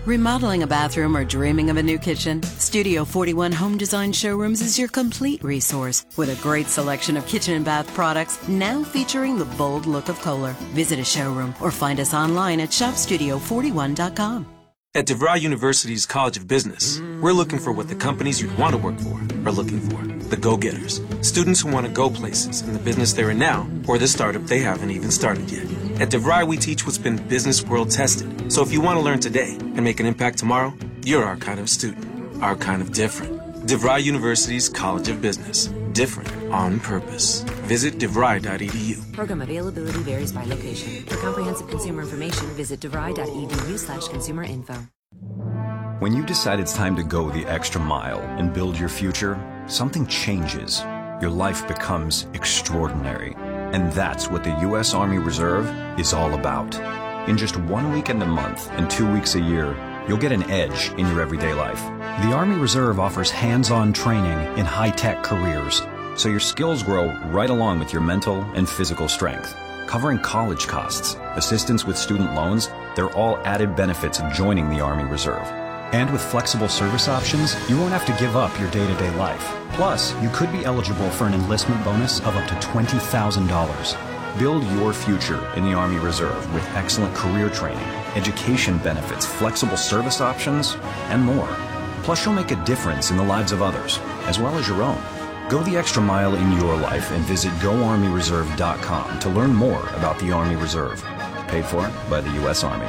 Remodeling a bathroom or dreaming of a new kitchen? Studio 41 Home Design Showrooms is your complete resource with a great selection of kitchen and bath products now featuring the bold look of Kohler. Visit a showroom or find us online at shopstudio41.com. At DeVry University's College of Business, we're looking for what the companies you'd want to work for are looking for. The go-getters. Students who want to go places in the business they're in now or the startup they haven't even started yet. At DeVry, we teach what's been business world tested. So if you want to learn today and make an impact tomorrow, you're our kind of student. Our kind of different. DeVry University's College of Business. Different on purpose. Visit DeVry.edu. Program availability varies by location. For comprehensive consumer information, visit DeVry.edu/consumerinfo. When you decide it's time to go the extra mile and build your future, something changes. Your life becomes extraordinary. And that's what the U.S. Army Reserve is all about. In just 1 weekend a month and 2 weeks a year, you'll get an edge in your everyday life. The Army Reserve offers hands-on training in high-tech careers, so your skills grow right along with your mental and physical strength. Covering college costs, assistance with student loans, they're all added benefits of joining the Army Reserve. And with flexible service options, you won't have to give up your day-to-day life. Plus, you could be eligible for an enlistment bonus of up to $20,000. Build your future in the Army Reserve with excellent career training, education benefits, flexible service options, and more. Plus, you'll make a difference in the lives of others, as well as your own. Go the extra mile in your life and visit GoArmyReserve.com to learn more about the Army Reserve. Paid for by the U.S. Army.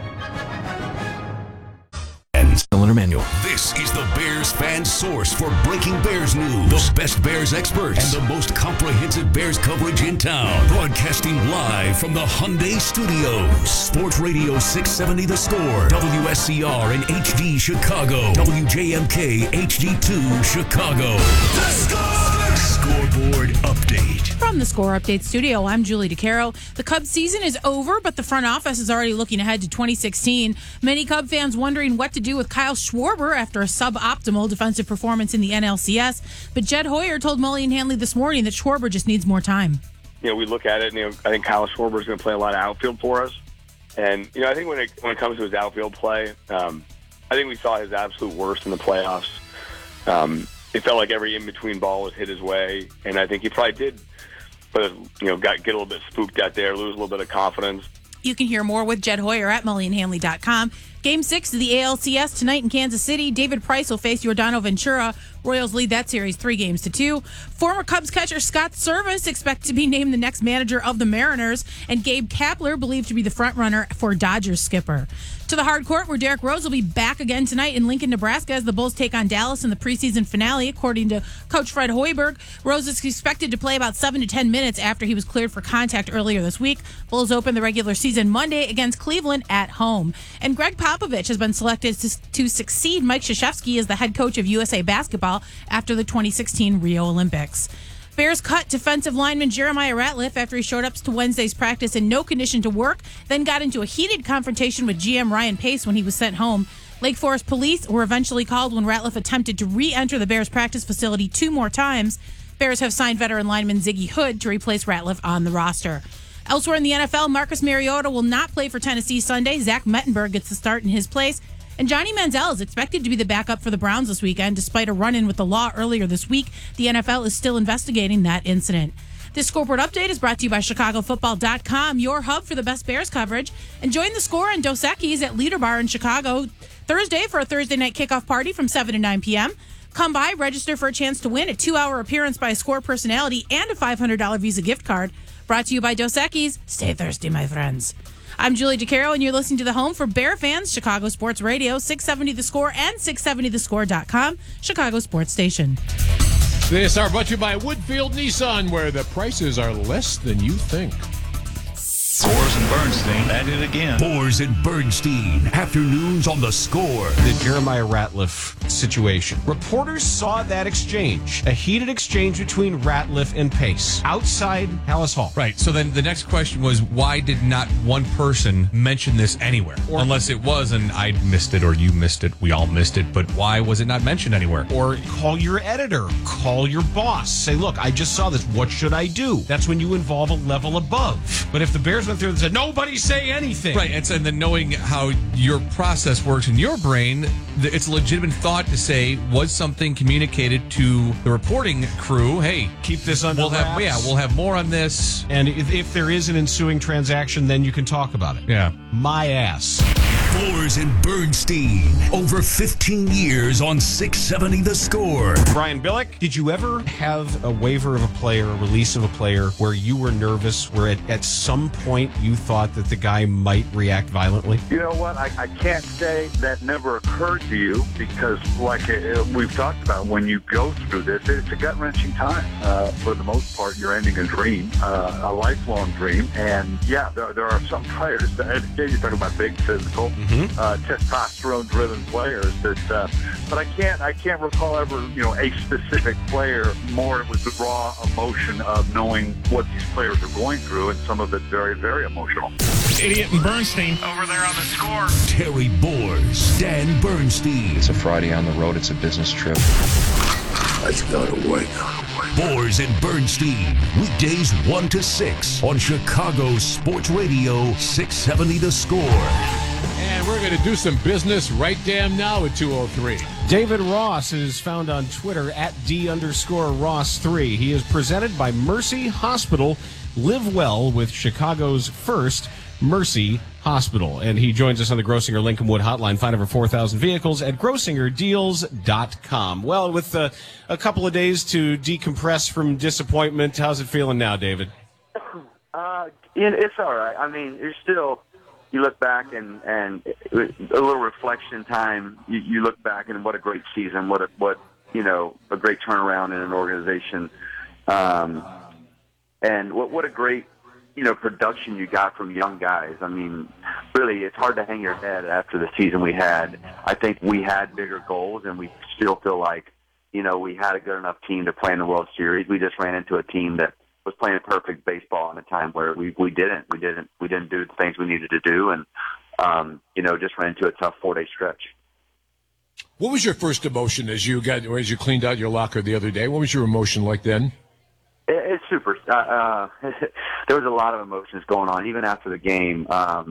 Manual. This is the Bears fan source for breaking Bears news. The best Bears experts and the most comprehensive Bears coverage in town. Broadcasting live from the Hyundai Studios. Sports Radio 670 The Score. WSCR in HD Chicago. WJMK HD2 Chicago. The Score! Scoreboard update. From the Score Update studio, I'm Julie DeCaro. The Cubs season is over, but the front office is already looking ahead to 2016. Many Cub fans wondering what to do with Kyle Schwarber after a suboptimal defensive performance in the NLCS. But Jed Hoyer told Mully and Hanley this morning that Schwarber just needs more time. We look at it, and I think Kyle Schwarber is going to play a lot of outfield for us. And I think when it comes to his outfield play, I think we saw his absolute worst in the playoffs. It felt like every in-between ball was hit his way, and I think he probably did, but get a little bit spooked out there, lose a little bit of confidence. You can hear more with Jed Hoyer at MullyandHanley.com. Game 6 of the ALCS tonight in Kansas City. David Price will face Yordano Ventura. Royals lead that series 3-2. Former Cubs catcher Scott Servais expected to be named the next manager of the Mariners, and Gabe Kapler believed to be the front-runner for Dodgers skipper. To the hard court, where Derrick Rose will be back again tonight in Lincoln, Nebraska, as the Bulls take on Dallas in the preseason finale. According to Coach Fred Hoiberg, Rose is expected to play about 7 to 10 minutes after he was cleared for contact earlier this week. Bulls open the regular season Monday against Cleveland at home. And Greg Popovich has been selected to succeed Mike Krzyzewski as the head coach of USA Basketball after the 2016 Rio Olympics. Bears cut defensive lineman Jeremiah Ratliff after he showed up to Wednesday's practice in no condition to work, then got into a heated confrontation with GM Ryan Pace when he was sent home. Lake Forest police were eventually called when Ratliff attempted to re-enter the Bears practice facility 2 more times. Bears have signed veteran lineman Ziggy Hood to replace Ratliff on the roster. Elsewhere in the NFL, Marcus Mariota will not play for Tennessee Sunday. Zach Mettenberg gets the start in his place. And Johnny Manziel is expected to be the backup for the Browns this weekend. Despite a run-in with the law earlier this week, the NFL is still investigating that incident. This scoreboard update is brought to you by ChicagoFootball.com, your hub for the best Bears coverage. And join the Score and Dos Equis at Leader Bar in Chicago Thursday for a Thursday night kickoff party from 7 to 9 p.m. Come by, register for a chance to win a 2-hour appearance by a Score personality and a $500 Visa gift card. Brought to you by Dos Equis. Stay thirsty, my friends. I'm Julie DeCaro, and you're listening to the home for Bear fans, Chicago Sports Radio, 670 The Score and 670thescore.com, Chicago Sports Station. This are brought to you by Woodfield Nissan, where the prices are less than you think. Boers and Bernstein at it again. Boers and Bernstein, afternoons on The Score. The Jeremiah Ratliff situation. Reporters saw that exchange, a heated exchange between Ratliff and Pace outside Hallis Hall. Right. So then the next question was, why did not one person mention this anywhere? Unless it was, and I missed it or you missed it, we all missed it, but why was it not mentioned anywhere? Or call your editor, call your boss. Say, look, I just saw this. What should I do? That's when you involve a level above. But if the Bears went went through and said, nobody say anything. Right, and then knowing how your process works in your brain, it's a legitimate thought to say, was something communicated to the reporting crew? Hey, keep this under wraps. We'll have more on this. And if there is an ensuing transaction, then you can talk about it. Yeah. My ass. Flores and Bernstein, over 15 years on 670 The Score. Brian Billick, did you ever have a waiver of a player, a release of a player, where you were nervous, where at some point you thought that the guy might react violently? You know what? I can't say that never occurred to you because, like we've talked about, when you go through this, it's a gut-wrenching time. For the most part, you're ending a dream, a lifelong dream. And, yeah, there are some players that, you're talking about big physical, testosterone-driven players that, but I can't recall ever, a specific player. More it was the raw emotion of knowing what these players are going through, and some of it very, very emotional. Idiot and Bernstein over there on The Score. Terry Boers, Dan Bernstein. It's a Friday on the road. It's a business trip. Let's go to work. Boers and Bernstein, weekdays 1 to 6 on Chicago Sports Radio 670 The Score. And we're going to do some business right damn now at 2:03. David Ross is found on Twitter at @D_Ross3. He is presented by Mercy Hospital. Live well with Chicago's first Mercy Hospital. And he joins us on the Grossinger Lincoln Wood hotline. Find over 4,000 vehicles at grossingerdeals.com. Well, with a couple of days to decompress from disappointment, how's it feeling now, David? It's all right. I mean, you look back and a little reflection time. You look back and what a great season, what a great turnaround in an organization, and what a great production you got from young guys. I mean, really, it's hard to hang your head after the season we had. I think we had bigger goals, and we still feel like we had a good enough team to play in the World Series. We just ran into a team that was playing perfect baseball in a time where we didn't do the things we needed to do, and just ran into a tough 4-day stretch. What was your first emotion as you cleaned out your locker the other day? What was your emotion like then? It's super. There was a lot of emotions going on even after the game.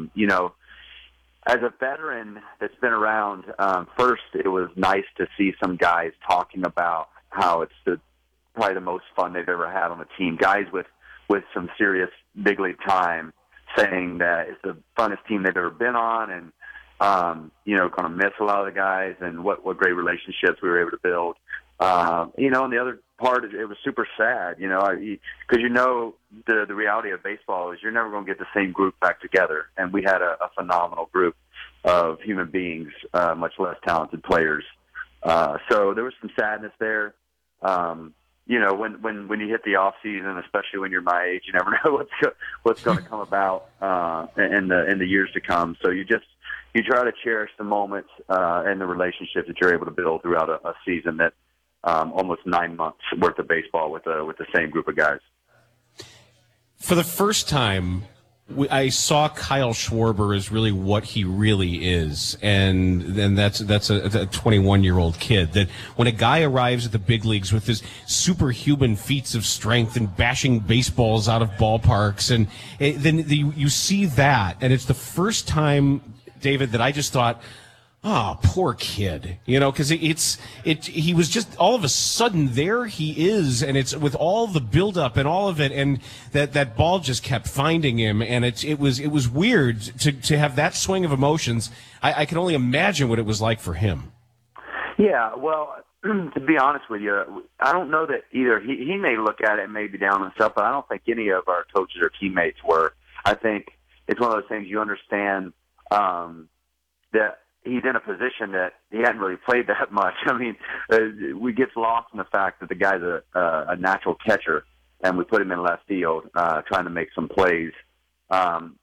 As a veteran that's been around, first it was nice to see some guys talking about how it's probably the most fun they've ever had on the team. Guys with some serious big league time saying that it's the funnest team they've ever been on, and going to miss a lot of the guys, and what great relationships we were able to build. And the other part, it was super sad, because the reality of baseball is you're never going to get the same group back together. And we had a phenomenal group of human beings, much less talented players. So there was some sadness there. When you hit the off season, especially when you're my age, you never know what's going to come about in the years to come. So you try to cherish the moments and the relationships that you're able to build throughout a season that almost 9 months worth of baseball with the same group of guys. For the first time, I saw Kyle Schwarber as really what he really is, and that's a 21-year-old kid. That when a guy arrives at the big leagues with his superhuman feats of strength and bashing baseballs out of ballparks, and then you see that, and it's the first time, David, that I just thought, oh, poor kid, because he was just all of a sudden there he is, and it's with all the buildup and all of it, and that ball just kept finding him, and it was weird to have that swing of emotions. I can only imagine what it was like for him. Yeah, well, to be honest with you, I don't know that either. He may look at it and may be down on himself, but I don't think any of our coaches or teammates were. I think it's one of those things you understand that he's in a position that he hadn't really played that much. I mean, we get lost in the fact that the guy's a natural catcher, and we put him in left field trying to make some plays. I've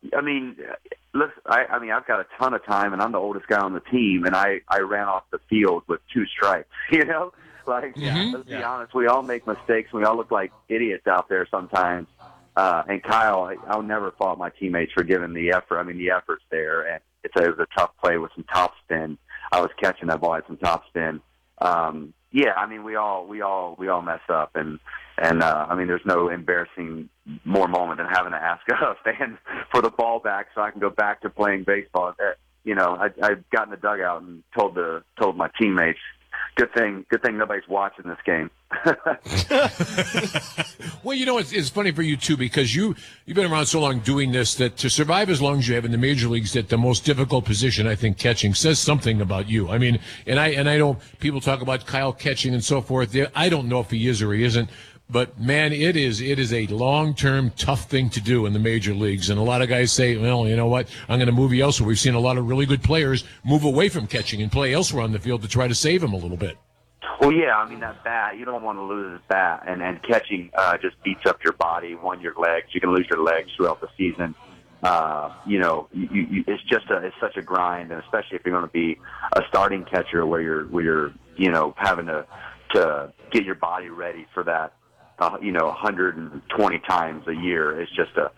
got a ton of time, and I'm the oldest guy on the team, and I ran off the field with 2 strikes. Let's be honest, we all make mistakes. We all look like idiots out there sometimes. And Kyle, I'll never fault my teammates for giving the effort. I mean, the effort's there, and it was a tough play with some top spin. I was catching that ball at some top spin. Yeah, I mean, we all mess up, and I mean, there's no embarrassing more moment than having to ask a fan for the ball back so I can go back to playing baseball. You know, I got in the dugout and told my teammates, good thing nobody's watching this game. Well, you know, it's funny for you too, because you've been around so long doing this that to survive as long as you have in the major leagues at the most difficult position, I think catching says something about you. I mean, and I know people talk about Kyle catching and so forth. I don't know if he is or he isn't. But, man, it is a long-term tough thing to do in the major leagues. And a lot of guys say, well, you know what, I'm going to move you elsewhere. We've seen a lot of really good players move away from catching and play elsewhere on the field to try to save him a little bit. Well, yeah, I mean, that bat, you don't want to lose his bat. And catching just beats up your body, your legs. You can lose your legs throughout the season. You know, it's such a grind, and especially if you're going to be a starting catcher where you're you know, having to get your body ready for that. You know, 120 times a year. It's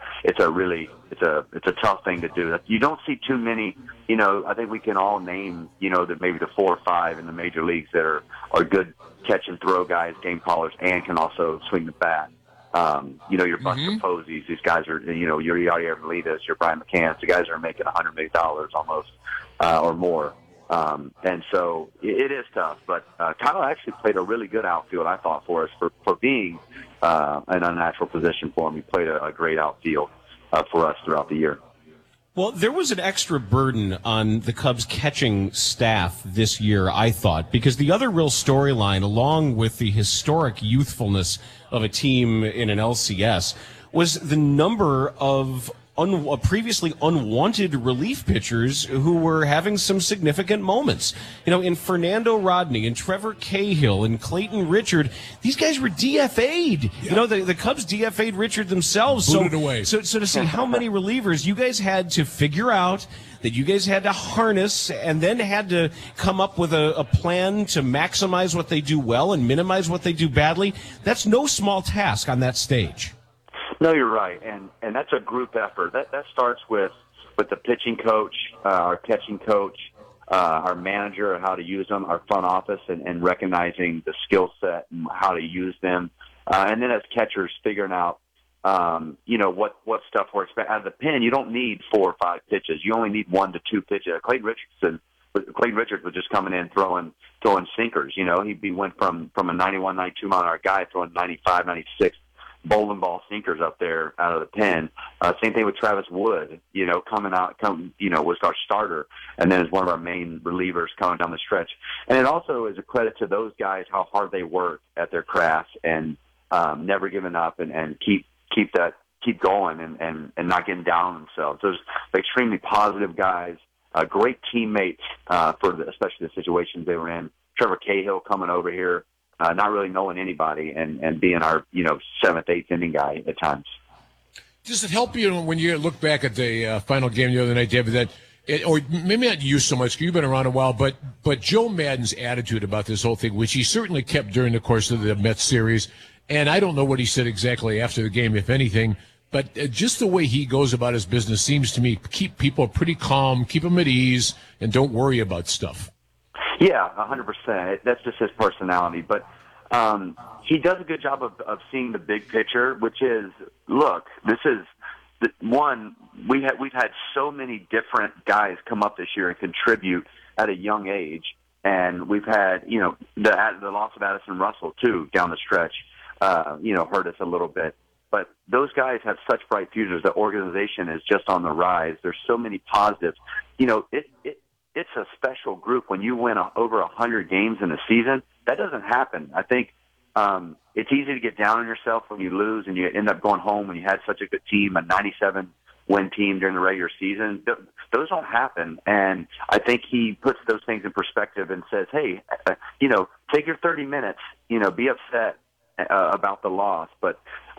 a tough thing to do. You don't see too many. You know, I think we can all name, you know, that maybe the 4 or 5 in the major leagues that are good catch and throw guys, game callers, and can also swing the bat. You know, your Buster Posies. These guys are, you know, your Yadier Velitas, your Brian McCanns. The guys are making $100 million almost or more. And so it is tough, but Kyle actually played a really good outfield, I thought, for us for being an unnatural position for him. He played a great outfield for us throughout the year. Well, there was an extra burden on the Cubs catching staff this year, I thought, because the other real storyline, along with the historic youthfulness of a team in an LCS, was the number of previously unwanted relief pitchers who were having some significant moments. You know, in Fernando Rodney and Trevor Cahill and Clayton Richard, these guys were DFA'd. Yeah. You know, the Cubs DFA'd Richard themselves. Booted away. So to see how many relievers you guys had to figure out, that you guys had to harness, and then had to come up with a plan to maximize what they do well and minimize what they do badly, that's no small task on that stage. No, you're right, and that's a group effort. That starts with the pitching coach, our catching coach, our manager, how to use them, our front office, and recognizing the skill set and how to use them, and then as catchers figuring out, you know, what stuff works. But out of the pen, you don't need 4 or 5 pitches. You only need 1 to 2 pitches. Clayton Richards was just coming in throwing sinkers. You know, he went from a 91, 92 mile an hour guy throwing 95, 96. Bowling ball sinkers up there out of the pen. Same thing with Travis Wood, you know, was our starter and then is one of our main relievers coming down the stretch. And it also is a credit to those guys how hard they work at their craft and never giving up and keep going and not getting down on themselves. Those extremely positive guys, great teammates especially the situations they were in. Trevor Cahill coming over here. Not really knowing anybody and being our, you know, 7th, 8th inning guy at times. Does it help you when you look back at the final game the other night, David, or maybe not you so much, because you've been around a while, but Joe Maddon's attitude about this whole thing, which he certainly kept during the course of the Mets series, and I don't know what he said exactly after the game, if anything, but just the way he goes about his business seems to me keep people pretty calm, keep them at ease, and don't worry about stuff. Yeah, 100%. That's just his personality. But he does a good job of seeing the big picture, which is, look, this is one. We've had so many different guys come up this year and contribute at a young age, and we've had, you know, the loss of Addison Russell too down the stretch, you know, hurt us a little bit. But those guys have such bright futures. The organization is just on the rise. There's so many positives. You know, it's a special group when you win over 100 games in a season. That doesn't happen. I think it's easy to get down on yourself when you lose and you end up going home when you had such a good team, a 97-win team during the regular season. Those don't happen. And I think he puts those things in perspective and says, hey, you know, take your 30 minutes, you know, be upset about the loss, but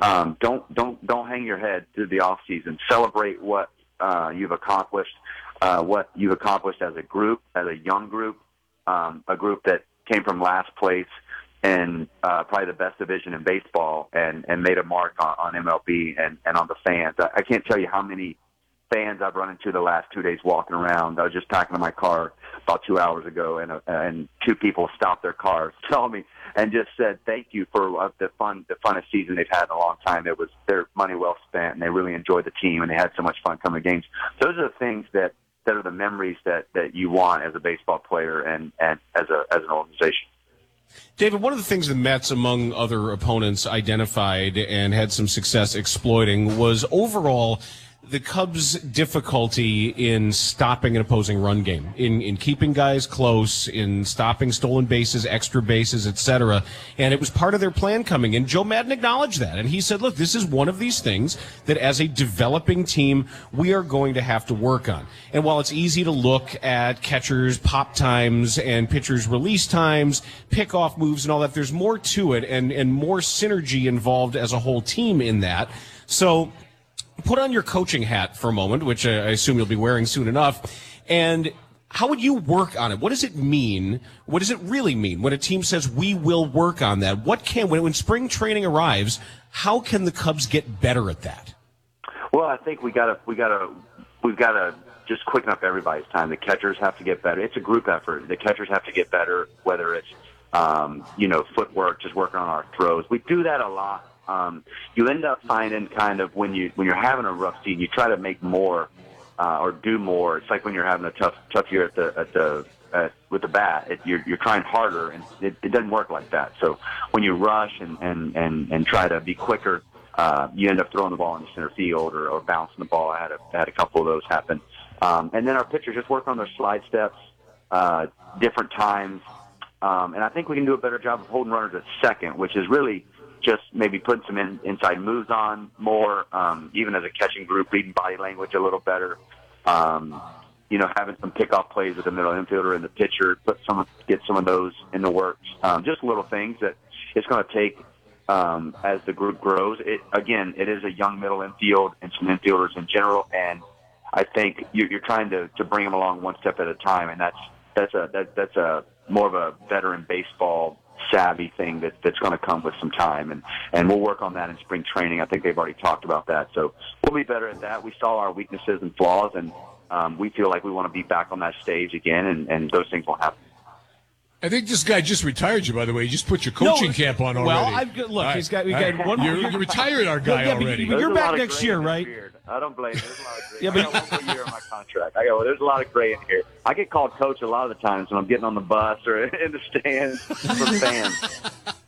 don't hang your head through the off season. Celebrate what you've accomplished. What you've accomplished as a group, as a young group, a group that came from last place and probably the best division in baseball and made a mark on MLB and on the fans. I can't tell you how many fans I've run into the last 2 days walking around. I was just packing in my car about 2 hours ago, and two people stopped their cars, saw me, and just said thank you for the funnest season they've had in a long time. It was their money well spent, and they really enjoyed the team, and they had so much fun coming to games. Those are the things that are the memories that you want as a baseball player and as an organization. David, one of the things the Mets, among other opponents, identified and had some success exploiting was overall the Cubs' difficulty in stopping an opposing run game, in keeping guys close, in stopping stolen bases, extra bases, etc. And it was part of their plan coming in. Joe Maddon acknowledged that, and he said, look, this is one of these things that as a developing team, we are going to have to work on. And while it's easy to look at catchers' pop times and pitchers' release times, pickoff moves and all that, there's more to it and more synergy involved as a whole team in that. So put on your coaching hat for a moment, which I assume you'll be wearing soon enough, and how would you work on it? What does it mean? What does it really mean when a team says we will work on that? When spring training arrives, how can the Cubs get better at that? Well, I think we've got to just quicken up everybody's time. The catchers have to get better. It's a group effort. The catchers have to get better, whether it's footwork, just working on our throws. We do that a lot. You end up finding kind of when you're having a rough season, you try to make more or do more. It's like when you're having a tough year with the bat. You're trying harder, and it doesn't work like that. So when you rush and try to be quicker, you end up throwing the ball into center field or bouncing the ball. I had a couple of those happen, and then our pitchers just work on their slide steps, different times, and I think we can do a better job of holding runners at second, which is really just maybe putting some inside moves on more, even as a catching group, reading body language a little better, having some pickoff plays with the middle infielder and the pitcher, get some of those in the works. Just little things that it's going to take as the group grows. It is a young middle infield and some infielders in general, and I think you're trying to bring them along one step at a time, and that's a more of a veteran baseball savvy thing that's going to come with some time, and we'll work on that in spring training. I think they've already talked about that, so we'll be better at that. We saw our weaknesses and flaws, and we feel like we want to be back on that stage again, and those things will happen. I think this guy just retired you, by the way. You just put your coaching camp on already. Well, look, we got one more. You retired our guy already. But you're back next year, right? I don't blame you. There's a lot of gray. I got one more year in my contract. There's a lot of gray in here. I get called coach a lot of the times when I'm getting on the bus or in the stands from fans.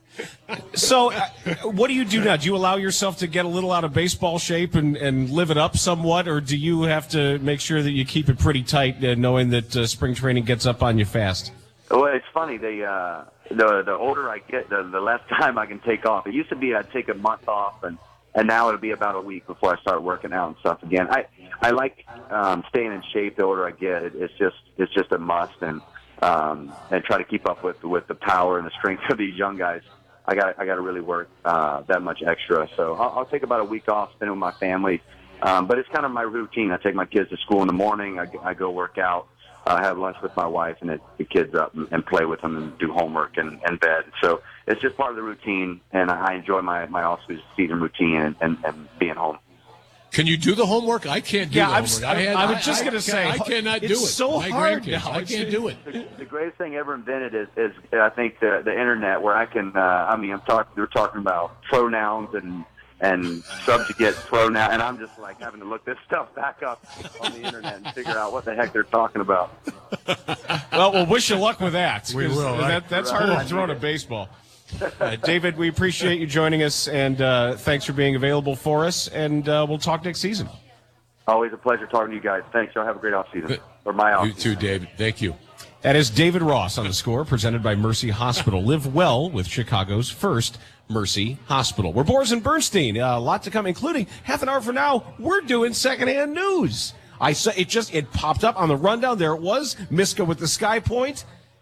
So, what do you do now? Do you allow yourself to get a little out of baseball shape and live it up somewhat, or do you have to make sure that you keep it pretty tight, knowing that spring training gets up on you fast? Well, it's funny. The older I get, the less time I can take off. It used to be I'd take a month off, and now it'll be about a week before I start working out and stuff again. I like staying in shape. The older I get, it's just a must, and try to keep up with the power and the strength of these young guys. I got to really work that much extra. So I'll take about a week off, spend it with my family. But it's kind of my routine. I take my kids to school in the morning. I go work out. I have lunch with my wife and the kids up and play with them and do homework and bed. So it's just part of the routine, and I enjoy my off-season routine and being home. Can you do the homework? I can't do the homework. I was just going to say, I cannot do it. It's so hard now. I can't do it. The greatest thing ever invented is I think the internet, where I can. We're talking about pronouns and subjugate pronoun, and I'm just like having to look this stuff back up on the internet and figure out what the heck they're talking about. Well, we'll wish you luck with that. We will. That's harder than throwing a baseball. David, we appreciate you joining us, and thanks for being available for us, and we'll talk next season. Always a pleasure talking to you guys. Thanks. Y'all have a great offseason. Or my offseason. You too, David. Thank you. That is David Ross on The Score, presented by Mercy Hospital. Live well with Chicago's first Mercy Hospital. We're Boers and Bernstein. A lot to come, including half an hour from now, we're doing secondhand news. I saw it popped up on the rundown. There it was. Miska with the Sky Point.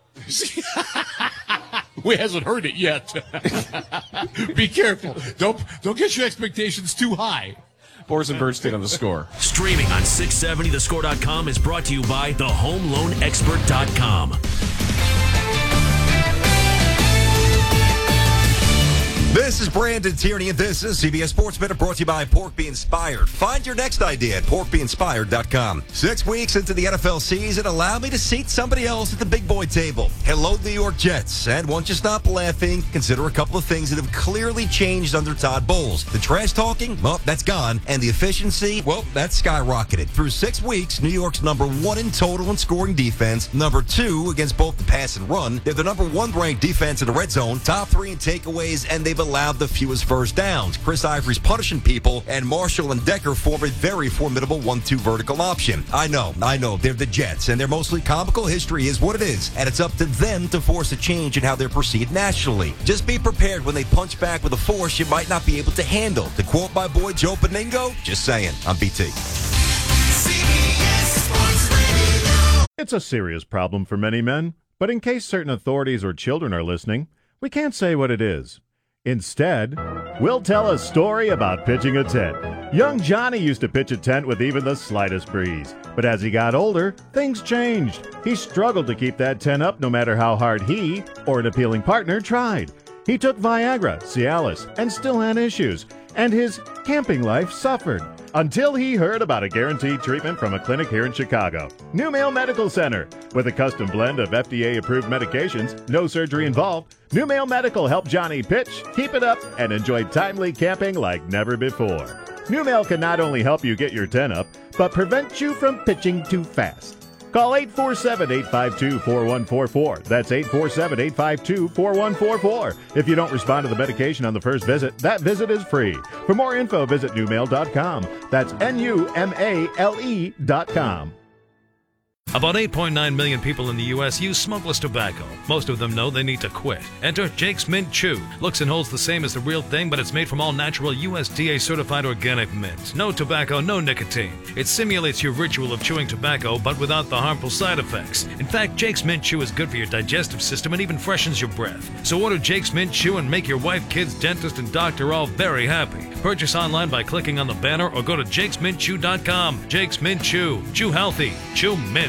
We hasn't heard it yet. Be careful. Don't get your expectations too high. Boers and Bernstein on The Score. Streaming on 670thescore.com is brought to you by thehomeloanexpert.com. This is Brandon Tierney, and this is CBS Sports Minute, brought to you by Pork Be Inspired. Find your next idea at porkbeinspired.com. 6 weeks into the NFL season, allow me to seat somebody else at the big boy table. Hello, New York Jets. And once you stop laughing, consider a couple of things that have clearly changed under Todd Bowles. The trash talking, well, that's gone. And the efficiency, well, that's skyrocketed. Through 6 weeks, New York's number 1 in total in scoring defense, number 2 against both the pass and run. They're the number 1 ranked defense in the red zone, top 3 in takeaways, and they've allowed the fewest first downs. Chris Ivory's punishing people, and Marshall and Decker form a very formidable 1-2 vertical option. I know, they're the Jets, and their mostly comical history is what it is, and it's up to them to force a change in how they're perceived nationally. Just be prepared when they punch back with a force you might not be able to handle. To quote my boy Joe Paningo, just saying, I'm BT. It's a serious problem for many men, but in case certain authorities or children are listening, we can't say what it is. Instead, we'll tell a story about pitching a tent. Young Johnny used to pitch a tent with even the slightest breeze. But as he got older, things changed. He struggled to keep that tent up no matter how hard he or an appealing partner tried. He took Viagra, Cialis, and still had issues. And his camping life suffered. Until he heard about a guaranteed treatment from a clinic here in Chicago. NewMale Medical Center. With a custom blend of FDA-approved medications, no surgery involved, NewMale Medical helped Johnny pitch, keep it up, and enjoy timely camping like never before. NewMale can not only help you get your tent up, but prevent you from pitching too fast. Call 847-852-4144. That's 847-852-4144. If you don't respond to the medication on the first visit, that visit is free. For more info, visit newmail.com. That's NUMALE.com. About 8.9 million people in the U.S. use smokeless tobacco. Most of them know they need to quit. Enter Jake's Mint Chew. Looks and holds the same as the real thing, but it's made from all natural USDA-certified organic mint. No tobacco, no nicotine. It simulates your ritual of chewing tobacco, but without the harmful side effects. In fact, Jake's Mint Chew is good for your digestive system and even freshens your breath. So order Jake's Mint Chew and make your wife, kids, dentist, and doctor all very happy. Purchase online by clicking on the banner or go to jakesmintchew.com. Jake's Mint Chew. Chew healthy. Chew mint.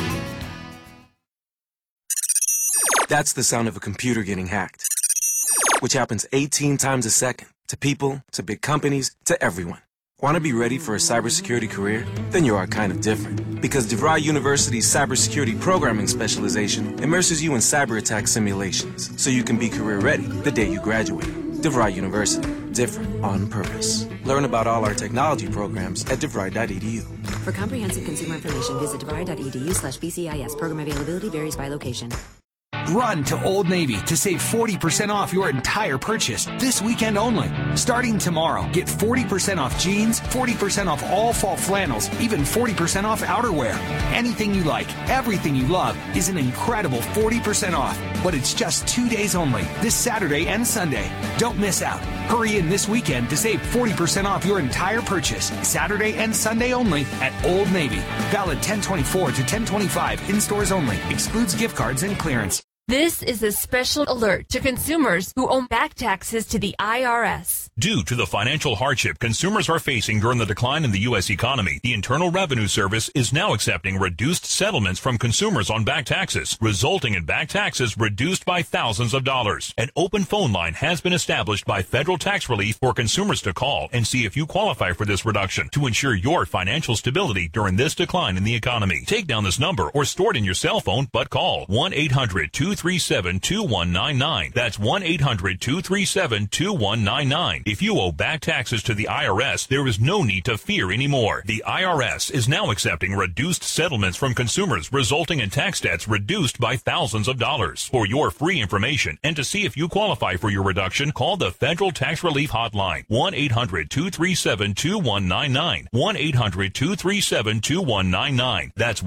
That's the sound of a computer getting hacked, which happens 18 times a second to people, to big companies, to everyone. Want to be ready for a cybersecurity career? Then you are kind of different, because DeVry University's cybersecurity programming specialization immerses you in cyber attack simulations so you can be career ready the day you graduate. DeVry University, different on purpose. Learn about all our technology programs at devry.edu. For comprehensive consumer information, visit devry.edu/BCIS. Program availability varies by location. Run to Old Navy to save 40% off your entire purchase this weekend only. Starting tomorrow, get 40% off jeans, 40% off all fall flannels, even 40% off outerwear. Anything you like, everything you love is an incredible 40% off. But it's just 2 days only, this Saturday and Sunday. Don't miss out. Hurry in this weekend to save 40% off your entire purchase. Saturday and Sunday only at Old Navy. Valid 10/24 to 10/25 in stores only. Excludes gift cards and clearance. This is a special alert to consumers who owe back taxes to the IRS. Due to the financial hardship consumers are facing during the decline in the U.S. economy, the Internal Revenue Service is now accepting reduced settlements from consumers on back taxes, resulting in back taxes reduced by thousands of dollars. An open phone line has been established by Federal Tax Relief for consumers to call and see if you qualify for this reduction to ensure your financial stability during this decline in the economy. Take down this number or store it in your cell phone, but call 1-800-237-2199. That's 1-800-237-2199. If you owe back taxes to the IRS, there is no need to fear anymore. The IRS is now accepting reduced settlements from consumers, resulting in tax debts reduced by thousands of dollars. For your free information and to see if you qualify for your reduction, call the Federal Tax Relief Hotline, 1-800-237-2199. 1-800-237-2199. That's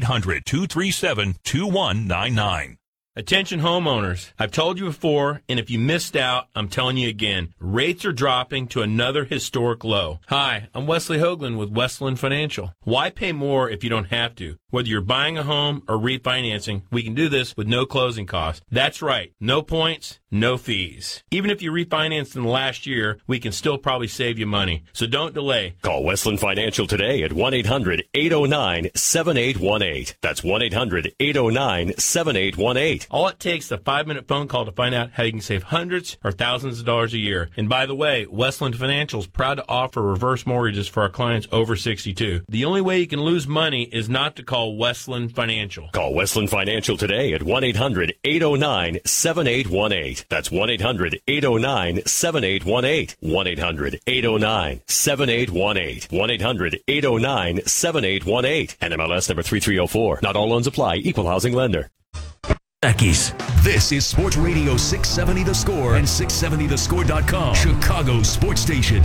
1-800-237-2199. Attention homeowners, I've told you before, and if you missed out, I'm telling you again, rates are dropping to another historic low. Hi, I'm Wesley Hoagland with Westland Financial. Why pay more if you don't have to? Whether you're buying a home or refinancing, we can do this with no closing costs. That's right, no points, no fees. Even if you refinanced in the last year, we can still probably save you money. So don't delay. Call Westland Financial today at 1-800-809-7818. That's 1-800-809-7818. All it takes is a 5-minute phone call to find out how you can save hundreds or thousands of dollars a year. And by the way, Westland Financial is proud to offer reverse mortgages for our clients over 62. The only way you can lose money is not to call Westland Financial. Call Westland Financial today at 1-800-809-7818. That's 1-800-809-7818. 1-800-809-7818. 1-800-809-7818. And MLS number 3304. Not all loans apply. Equal housing lender. Becky's. This is Sports Radio 670 The Score and 670thescore.com. Chicago Sports Station.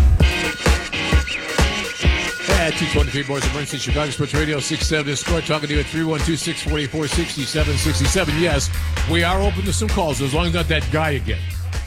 At 223 Boys and Bernstein, Chicago Sports Radio 670 The Score. Talking to you at 312-644-6767. Yes, we are open to some calls as long as not that guy again.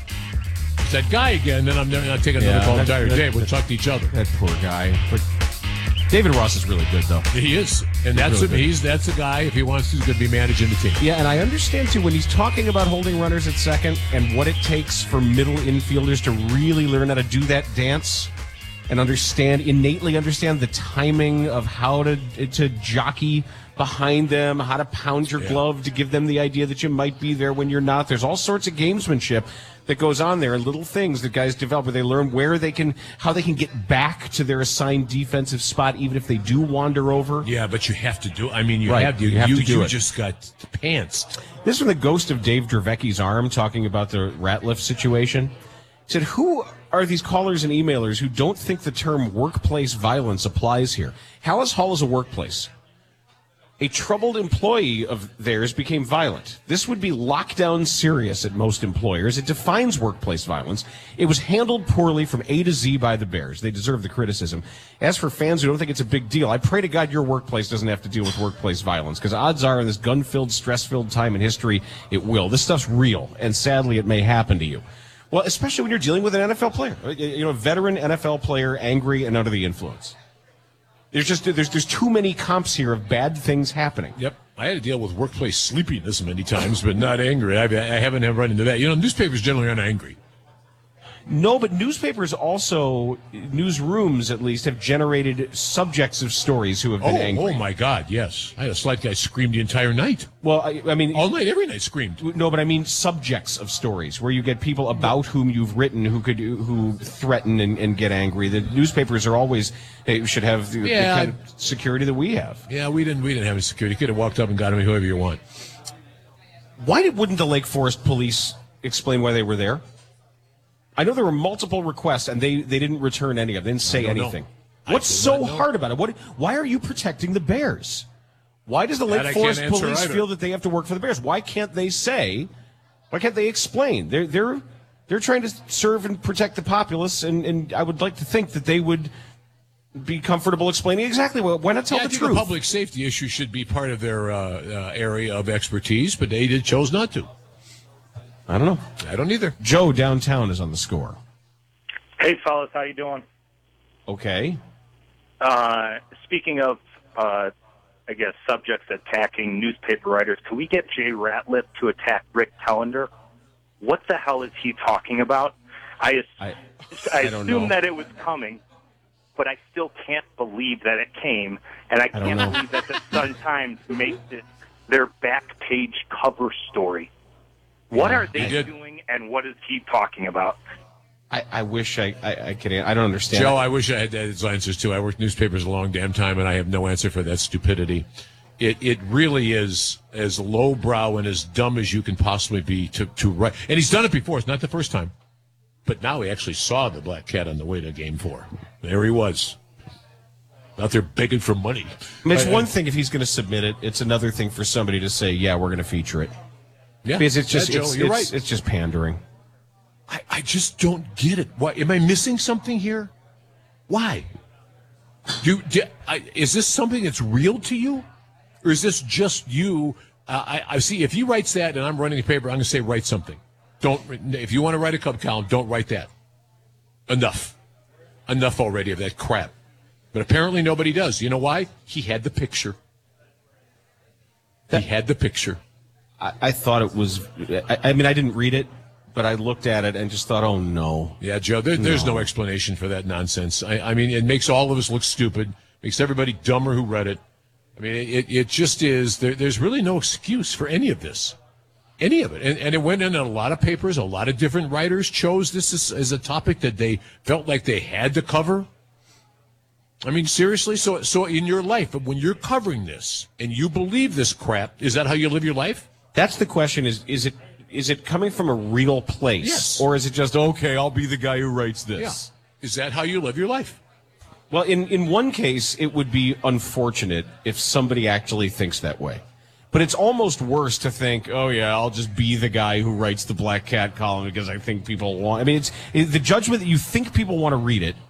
If it's that guy again, then I'm not taking another call the entire day. We'll talk to each other. That poor guy. But David Ross is really good, though. He is. And that's the guy, if he wants to, he's going to be managing the team. Yeah, and I understand, too, when he's talking about holding runners at second and what it takes for middle infielders to really learn how to do that dance and innately understand the timing of how to jockey behind them, how to pound your glove to give them the idea that you might be there when you're not. There's all sorts of gamesmanship that goes on there, and little things that guys develop where they learn how they can get back to their assigned defensive spot, even if they do wander over. Yeah, but you have to do. I mean, you have to do it. You just got pantsed. This is from the ghost of Dave Dravecki's arm talking about the Ratliff situation. He said, "Who are these callers and emailers who don't think the term workplace violence applies here? Hallis Hall is a workplace. A troubled employee of theirs became violent. This would be lockdown serious at most employers. It defines workplace violence. It was handled poorly from A to Z by the Bears. They deserve the criticism. As for fans who don't think it's a big deal, I pray to God your workplace doesn't have to deal with workplace violence, because odds are in this gun-filled, stress-filled time in history, it will. This stuff's real, and sadly it may happen to you." Well, especially when you're dealing with an NFL player, a veteran NFL player, angry and under the influence. There's too many comps here of bad things happening. Yep. I had to deal with workplace sleepiness many times, but not angry. I haven't run into that. Newspapers generally aren't angry. No, but newspapers also, newsrooms at least, have generated subjects of stories who have been angry. Oh, my God, yes. I had a slight guy screamed the entire night. Well, I mean... all night, every night screamed. No, but I mean subjects of stories, where you get people about whom you've written who threaten and get angry. The newspapers are always... They should have the kind of security that we have. Yeah, we didn't have any security. You could have walked up and got him whoever you want. Why wouldn't the Lake Forest police explain why they were there? I know there were multiple requests, and they didn't return any of them. They didn't say anything. What's so hard about it? Why are you protecting the Bears? Why does the Lake Forest police feel that they have to work for the Bears? Why can't they say? Why can't they explain? They're trying to serve and protect the populace, and I would like to think that they would be comfortable explaining exactly why not tell the truth. The public safety issue should be part of their area of expertise, but they chose not to. I don't know. I don't either. Joe downtown is on the score. Hey, fellas, how you doing? Okay. Speaking of, I guess, subjects attacking newspaper writers, can we get Jay Ratliff to attack Rick Tellender? What the hell is he talking about? I assume that it was coming, but I still can't believe that it came, and I can't believe that the Sun-Times makes it their back page cover story. What are they doing, and what is he talking about? I wish I could. I don't understand. Joe, I wish I had those answers, too. I worked newspapers a long damn time, and I have no answer for that stupidity. It really is as lowbrow and as dumb as you can possibly be to write. And he's done it before. It's not the first time. But now he actually saw the black cat on the way to Game 4. There he was. Out there begging for money. I mean, it's one thing if he's going to submit it. It's another thing for somebody to say, yeah, we're going to feature it. Yeah, because it's just Joe, you're right. It's just pandering. I just don't get it. Why am I missing something here? Why? Is this something that's real to you, or is this just you? I see. If he writes that, and I'm running the paper, I'm going to say write something. Don't. If you want to write a Cub column, don't write that. Enough already of that crap. But apparently nobody does. You know why? He had the picture. He had the picture. I thought it was. I mean, I didn't read it, but I looked at it and just thought, oh, no. Yeah, Joe, there's no explanation for that nonsense. I mean, it makes all of us look stupid, makes everybody dumber who read it. I mean, it just is. There's really no excuse for any of this. Any of it. And it went in a lot of papers. A lot of different writers chose this as a topic that they felt like they had to cover. I mean, seriously? So in your life, when you're covering this and you believe this crap, is that how you live your life? That's the question, is it coming from a real place? Yes. Or is it just, okay, I'll be the guy who writes this? Yeah. Is that how you live your life? Well, in one case, it would be unfortunate if somebody actually thinks that way. But it's almost worse to think, oh, yeah, I'll just be the guy who writes the Black Cat column because I think people want... I mean, it's the judgment that you think people want to read it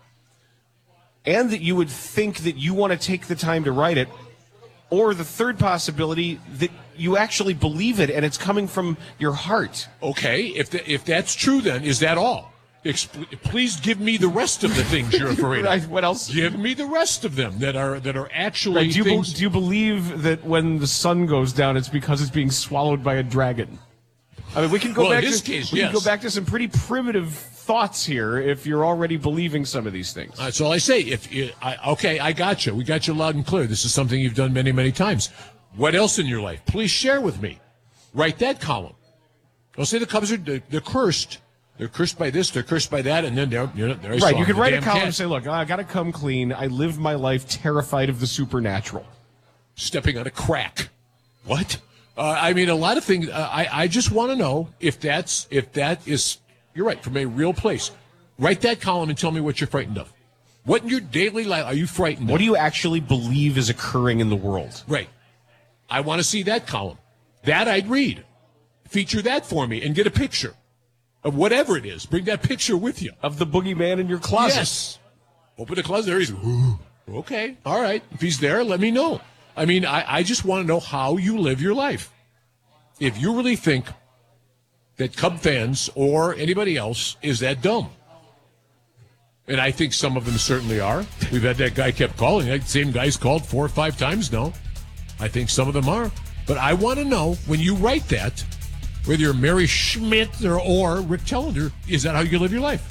and that you would think that you want to take the time to write it, or the third possibility that you actually believe it and it's coming from your heart. Okay, if that's true, then is that all? Please give me the rest of the things you're afraid of. What else? Give me the rest of them that are actually right, do things. Do you believe that when the sun goes down, it's because it's being swallowed by a dragon? I mean, we can go back. In this to case, we yes. can go back to some pretty primitive thoughts here if you're already believing some of these things. That's all I say. Okay, I got you. We got you loud and clear. This is something you've done many, many times. What else in your life? Please share with me. Write that column. Don't say the Cubs they're cursed. They're cursed by this, they're cursed by that, and then there right, you could write a column cat. and say, look, I got to come clean. I live my life terrified of the supernatural. Stepping on a crack. What? I mean, a lot of things. I just want to know if that is, you're right, from a real place. Write that column and tell me what you're frightened of. What in your daily life are you frightened of? What do you actually believe is occurring in the world? Right. I want to see that column. That I'd read. Feature that for me and get a picture. Of whatever it is, bring that picture with you. Of the boogeyman in your closet. Yes. Open the closet. There he's. Okay. All right. If he's there, let me know. I mean, I just want to know how you live your life. If you really think that Cub fans or anybody else is that dumb. And I think some of them certainly are. We've had that guy kept calling. That same guy's called 4 or 5 times now. I think some of them are. But I want to know, when you write that, whether you're Mary Schmidt or Rick Tellender, is that how you live your life?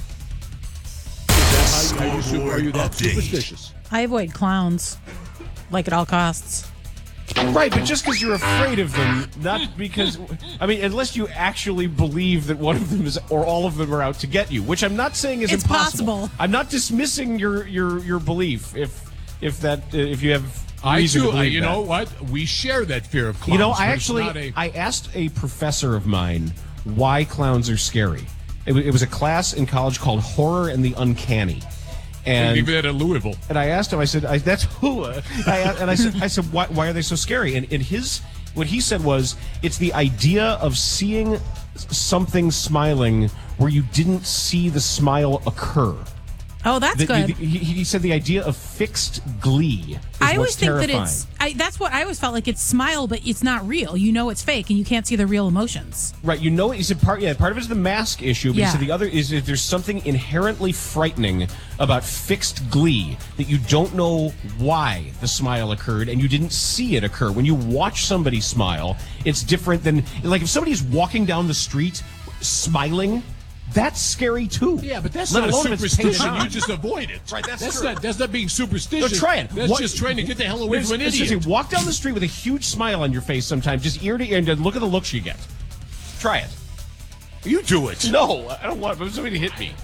Is that how are you that superstitious? I avoid clowns, like at all costs. Right, but just because you're afraid of them, not because, I mean, unless you actually believe that one of them is, or all of them are out to get you, which I'm not saying is impossible. Possible. I'm not dismissing your belief if you have. I do. You know what? We share that fear of clowns. You know, I asked a professor of mine why clowns are scary. It was a class in college called Horror and the Uncanny. And leave that at Louisville. And I asked him, I said, that's who? I said, why are they so scary? And what he said was, it's the idea of seeing something smiling where you didn't see the smile occur. Oh, that's good. He said the idea of fixed glee is I always what's think terrifying. that that's what I always felt like. It's smile, but it's not real. You know it's fake, and you can't see the real emotions. Right. You know, he said part of it is the mask issue, but Yeah. he said the other is that there's something inherently frightening about fixed glee, that you don't know why the smile occurred and you didn't see it occur. When you watch somebody smile, it's different than, like, if somebody's walking down the street smiling, that's scary too. Yeah, but that's Let not a alone if it's superstition. painted on. You just avoid it. Right, that's true. That's not being superstitious. No, try it. That's just trying to get the hell away from an idiot. Seriously, walk down the street with a huge smile on your face sometimes, just ear to ear, and look at the looks you get. Try it. You do it. No, I don't want somebody to hit me.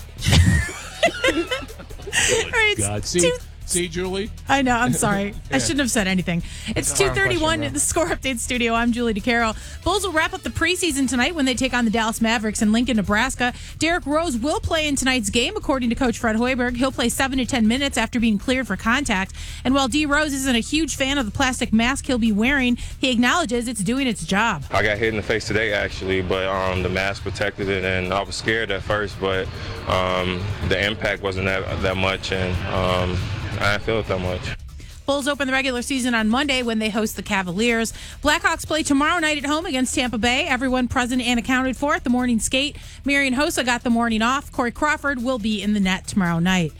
All right, God, see, Julie? I know, I'm sorry. I shouldn't have said anything. It's 2:31 at the Score Update studio. I'm Julie DeCaro. Bulls will wrap up the preseason tonight when they take on the Dallas Mavericks in Lincoln, Nebraska. Derrick Rose will play in tonight's game, according to Coach Fred Hoiberg. He'll play 7 to 10 minutes after being cleared for contact. And while D. Rose isn't a huge fan of the plastic mask he'll be wearing, he acknowledges it's doing its job. I got hit in the face today, actually, but the mask protected it, and I was scared at first, but the impact wasn't that much, and I didn't feel it that much. Bulls open the regular season on Monday when they host the Cavaliers. Blackhawks play tomorrow night at home against Tampa Bay. Everyone present and accounted for at the morning skate. Marian Hossa got the morning off. Corey Crawford will be in the net tomorrow night.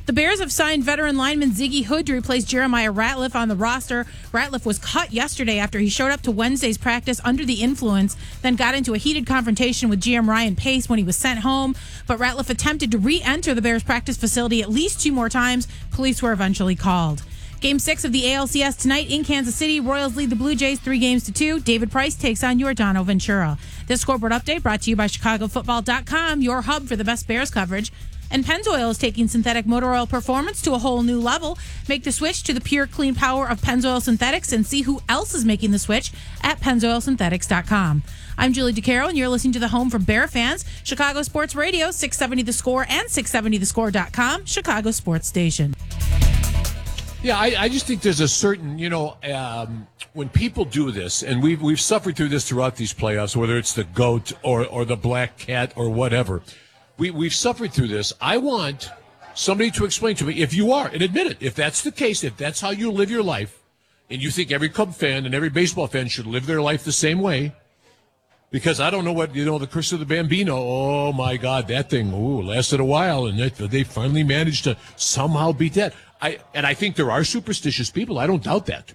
The Bears have signed veteran lineman Ziggy Hood to replace Jeremiah Ratliff on the roster. Ratliff was cut yesterday after he showed up to Wednesday's practice under the influence, then got into a heated confrontation with GM Ryan Pace when he was sent home. But Ratliff attempted to re-enter the Bears practice facility at least 2 more times. Police were eventually called. Game 6 of the ALCS tonight in Kansas City. Royals lead the Blue Jays 3-2. David Price takes on Yordano Ventura. This scoreboard update brought to you by ChicagoFootball.com, your hub for the best Bears coverage. And Pennzoil is taking synthetic motor oil performance to a whole new level. Make the switch to the pure, clean power of Pennzoil Synthetics and see who else is making the switch at PennzoilSynthetics.com. I'm Julie DeCaro, and you're listening to the home for Bear fans, Chicago Sports Radio, 670 The Score and 670thescore.com, Chicago Sports Station. Yeah, I just think there's a certain, when people do this, and we've suffered through this throughout these playoffs, whether it's the GOAT or the Black Cat or whatever, we've suffered through this. I want somebody to explain to me, if you are, and admit it, if that's the case, if that's how you live your life, and you think every Cub fan and every baseball fan should live their life the same way, because I don't know what, the Curse of the Bambino, oh my God, that thing, lasted a while, and they finally managed to somehow beat that. I think there are superstitious people. I don't doubt that.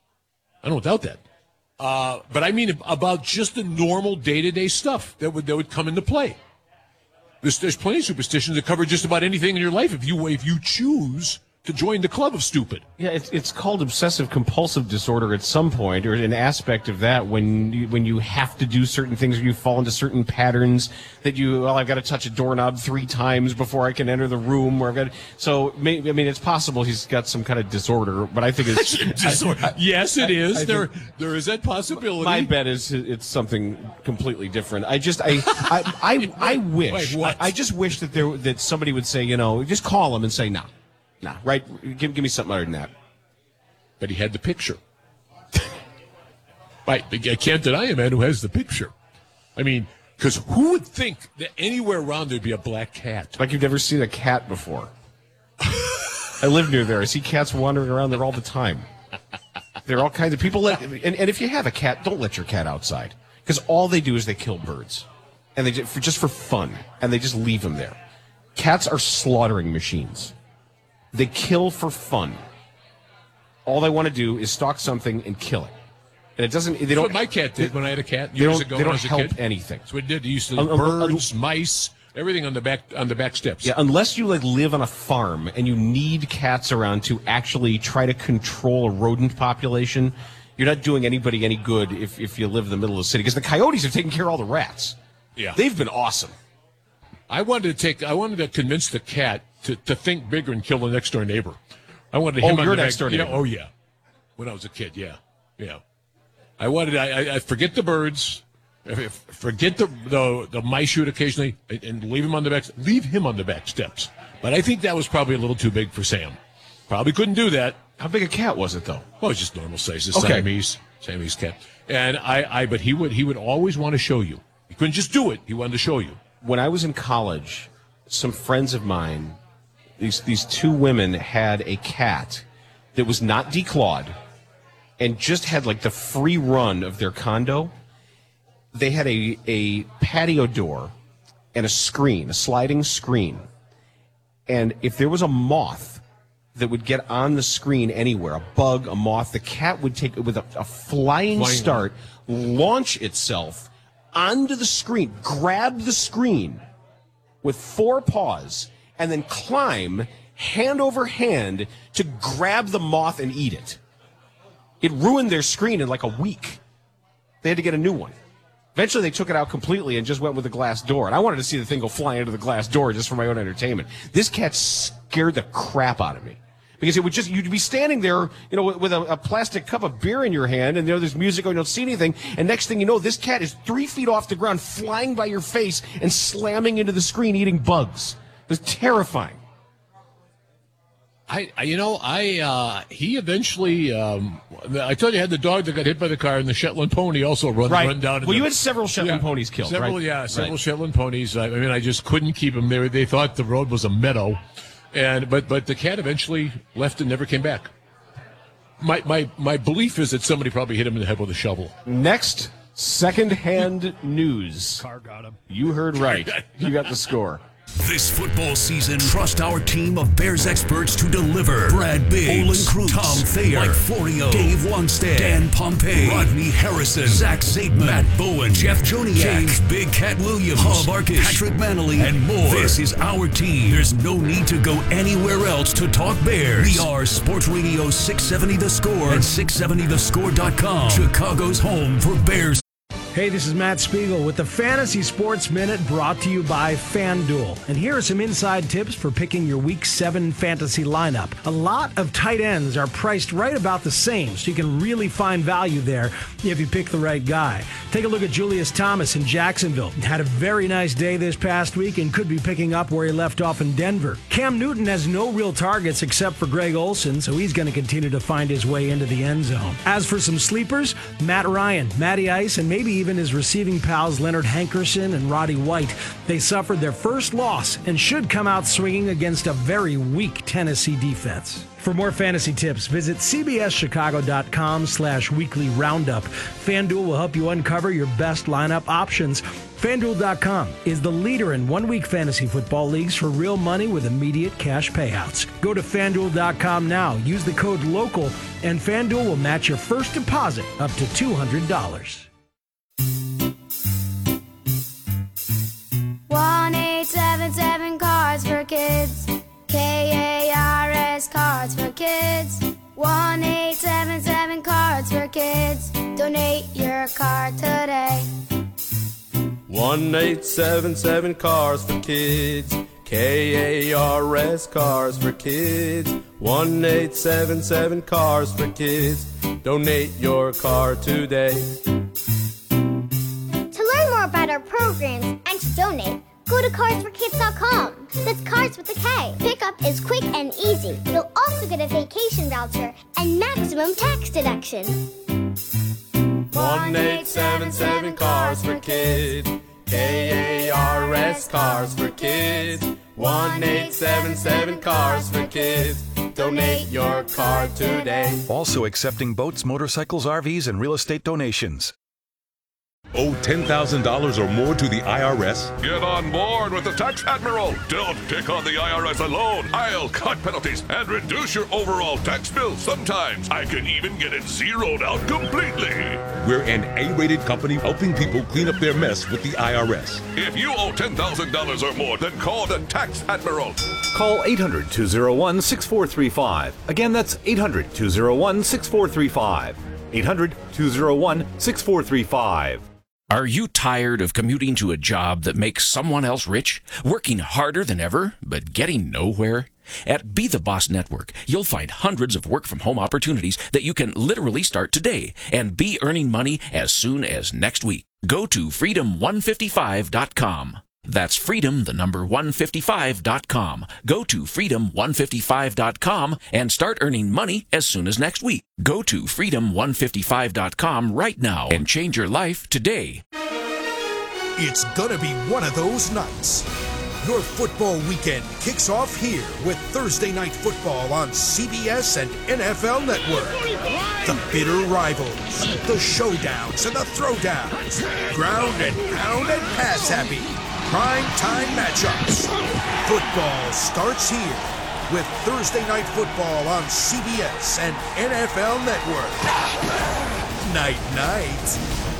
But I mean about just the normal day-to-day stuff that would come into play. There's plenty of superstitions that cover just about anything in your life if you choose to join the club of stupid. Yeah, it's called obsessive compulsive disorder at some point, or an aspect of that when you have to do certain things, or you fall into certain patterns that I've got to touch a doorknob 3 times before I can enter the room, or it's possible he's got some kind of disorder, but I think it's disorder. Yes, it is. There is that possibility. My bet is it's something completely different. I wish. Wait, I just wish that somebody would say, just call him and say, nah, right? Give me something other than that. But he had the picture. Right. I can't deny a man who has the picture. I mean, because who would think that anywhere around there'd be a black cat? Like you've never seen a cat before. I live near there. I see cats wandering around there all the time. There are all kinds of people. And if you have a cat, don't let your cat outside. Because all they do is they kill birds. And just for fun. And they just leave them there. Cats are slaughtering machines. They kill for fun. All they want to do is stalk something and kill it. And it doesn't. They don't. That's what my cat did when I had a cat years ago. They don't help anything. That's what it did. He used to birds, mice, everything on the back steps. Yeah, unless you live on a farm and you need cats around to actually try to control a rodent population, you're not doing anybody any good if you live in the middle of the city. Because the coyotes have taken care of all the rats. Yeah, they've been awesome. I wanted to convince the cat to think bigger and kill the next door neighbor. I wanted him on your the next door neighbor. Oh yeah, when I was a kid. Yeah. I wanted. I forget the birds, forget the mice you would occasionally, and leave him on the back steps. But I think that was probably a little too big for Sam. Probably couldn't do that. How big a cat was it though? Well, it was just normal size, Okay. Siamese cat. And but he would always want to show you. He couldn't just do it. He wanted to show you. When I was in college, some friends of mine, these 2 women had a cat that was not declawed and just had the free run of their condo. They had a patio door and a sliding screen. And if there was a moth that would get on the screen anywhere, a bug, a moth, the cat would take it with a flying start, launch itself onto the screen, grab the screen with 4 paws, and then climb hand over hand to grab the moth and eat it. It ruined their screen in a week. They had to get a new one. Eventually, they took it out completely and just went with a glass door. And I wanted to see the thing go flying into the glass door just for my own entertainment. This cat scared the crap out of me. Because you'd be standing there, with a plastic cup of beer in your hand, and there's music going, you don't see anything, and next thing you know, this cat is 3 feet off the ground, flying by your face and slamming into the screen, eating bugs. It was terrifying. He eventually, I told you, had the dog that got hit by the car, and the Shetland pony also run down. Well, you had several Shetland ponies killed, several, right? Yeah, several Shetland ponies. I just couldn't keep them there. They thought the road was a meadow. But the cat eventually left and never came back. My belief is that somebody probably hit him in the head with a shovel. Next, second-hand news. Car got him. You heard right. You got the score. This football season, trust our team of Bears experts to deliver. Brad Biggs, Olin Cruz, Tom Thayer, Mike Florio, Dave Wanstead, Dan Pompey, Rodney Harrison, Zach Zaidman, Matt Bowen, Jeff Joniak, James Big Cat Williams, Hub Arkish, Patrick Manley, and more. This is our team. There's no need to go anywhere else to talk Bears. We are Sports Radio 670 The Score and 670thescore.com. Chicago's home for Bears. Hey, this is Matt Spiegel with the Fantasy Sports Minute brought to you by FanDuel. And here are some inside tips for picking your Week 7 fantasy lineup. A lot of tight ends are priced right about the same, so you can really find value there if you pick the right guy. Take a look at Julius Thomas in Jacksonville. Had a very nice day this past week and could be picking up where he left off in Denver. Cam Newton has no real targets except for Greg Olsen, so he's going to continue to find his way into the end zone. As for some sleepers, Matt Ryan, Matty Ice, and maybe even his receiving pals Leonard Hankerson and Roddy White. They suffered their first loss and should come out swinging against a very weak Tennessee defense. For more fantasy tips, visit cbschicago.com/weekly roundup. FanDuel will help you uncover your best lineup options. FanDuel.com is the leader in one-week fantasy football leagues for real money with immediate cash payouts. Go to FanDuel.com now, use the code LOCAL, and FanDuel will match your first deposit up to $200. 1-877 Cards for Kids. KARS Cards for Kids. 1-877 Cards for Kids. Donate your card today. 1-877 Cars for Kids. KARS Cars for Kids. 1-877 Cars for Kids. Donate your card today. To learn more about our programs and to donate, go to carsforkids.com. That's Cards with a K. Pickup is quick and easy. You'll also get a vacation voucher and maximum tax deduction. 1-877 Cars for Kids. KARS Cars for Kids. 1-877 Cars for Kids. Donate your card today. Also accepting boats, motorcycles, RVs, and real estate donations. Owe $10,000 or more to the IRS? Get on board with the Tax Admiral. Don't take on the IRS alone. I'll cut penalties and reduce your overall tax bill. Sometimes I can even get it zeroed out completely. We're an A-rated company helping people clean up their mess with the IRS. If you owe $10,000 or more, then call the Tax Admiral. Call 800-201-6435. Again, that's 800-201-6435. 800-201-6435. Are you tired of commuting to a job that makes someone else rich, working harder than ever, but getting nowhere? At Be The Boss Network, you'll find hundreds of work-from-home opportunities that you can literally start today and be earning money as soon as next week. Go to freedom155.com. That's freedom, the number 155.com. Go to freedom155.com and start earning money as soon as next week. Go to freedom155.com right now and change your life today. It's gonna be one of those nights. Your football weekend kicks off here with Thursday Night Football on CBS and NFL Network. The bitter rivals, the showdowns and the throwdowns, ground and pound and pass happy. Prime time matchups. Football starts here with Thursday Night Football on CBS and NFL Network. Night, night.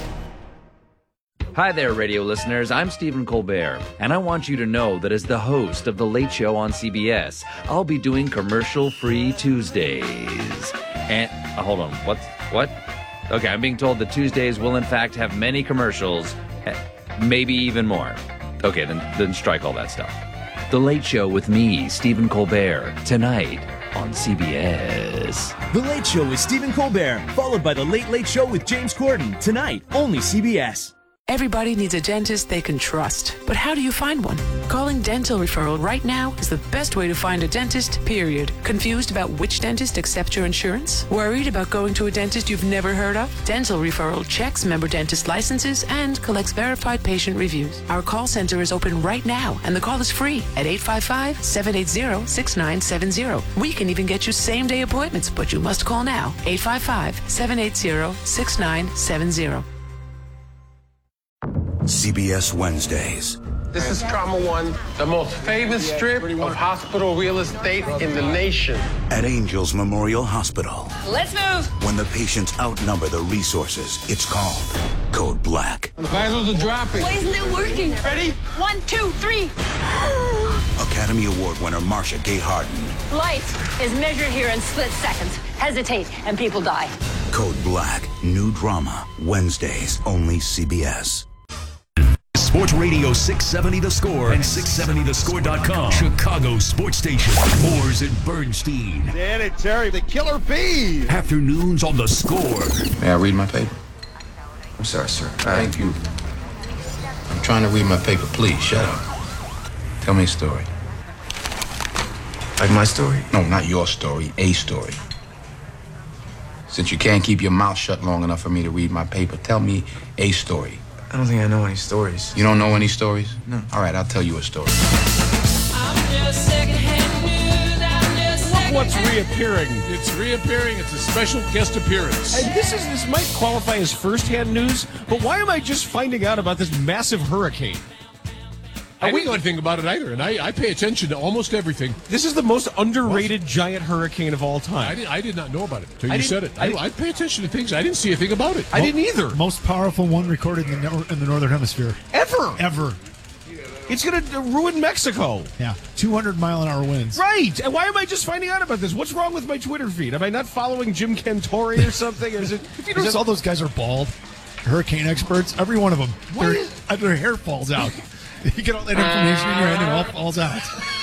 Hi there, radio listeners. I'm Stephen Colbert, and I want you to know that as the host of The Late Show on CBS, I'll be doing commercial-free Tuesdays. And, hold on, what? Okay, I'm being told that Tuesdays will in fact have many commercials, maybe even more. Okay, then strike all that stuff. The Late Show with me, Stephen Colbert, tonight on CBS. The Late Show with Stephen Colbert, followed by The Late Late Show with James Corden, tonight, only CBS. Everybody needs a dentist they can trust. But how do you find one? Calling Dental Referral right now is the best way to find a dentist, period. Confused about which dentist accepts your insurance? Worried about going to a dentist you've never heard of? Dental Referral checks member dentist licenses and collects verified patient reviews. Our call center is open right now, and the call is free at 855-780-6970. We can even get you same-day appointments, but you must call now. 855-780-6970. CBS Wednesdays. This is Trauma One, the most famous strip of hospital real estate in the nation. At Angels Memorial Hospital. Let's move. When the patients outnumber the resources, it's called Code Black. The vitals are dropping. Why isn't it working? Ready? 1, 2, 3. Academy Award winner Marcia Gay Harden. Life is measured here in split seconds. Hesitate and people die. Code Black. New drama. Wednesdays. Only CBS. Sports Radio 670 The Score and 670thescore.com. Chicago Sports Station. Moores and Bernstein. Danny Terry, the killer bee. Afternoons on The Score. May I read my paper? I'm sorry, sir. Thank you. I'm trying to read my paper. Please, shut up. Tell me a story. Like my story? No, not your story. A story. Since you can't keep your mouth shut long enough for me to read my paper, tell me a story. I don't think I know any stories. You don't know any stories? No. All right, I'll tell you a story. What's reappearing? It's reappearing. It's a special guest appearance. And this might qualify as first-hand news, but why am I just finding out about this massive hurricane? I didn't know anything about it either, and I pay attention to almost everything. This is the most underrated giant hurricane of all time. I did not know about it until you said it. I pay attention to things. I didn't see anything about it. I didn't either. Most powerful one recorded in the Northern Hemisphere. Ever. It's going to ruin Mexico. Yeah, 200-mile-an-hour winds. Right. And why am I just finding out about this? What's wrong with my Twitter feed? Am I not following Jim Cantore or something? If you notice, all those guys are bald. Hurricane experts, every one of them. Their hair falls out. You get all that information in your head and it all falls out.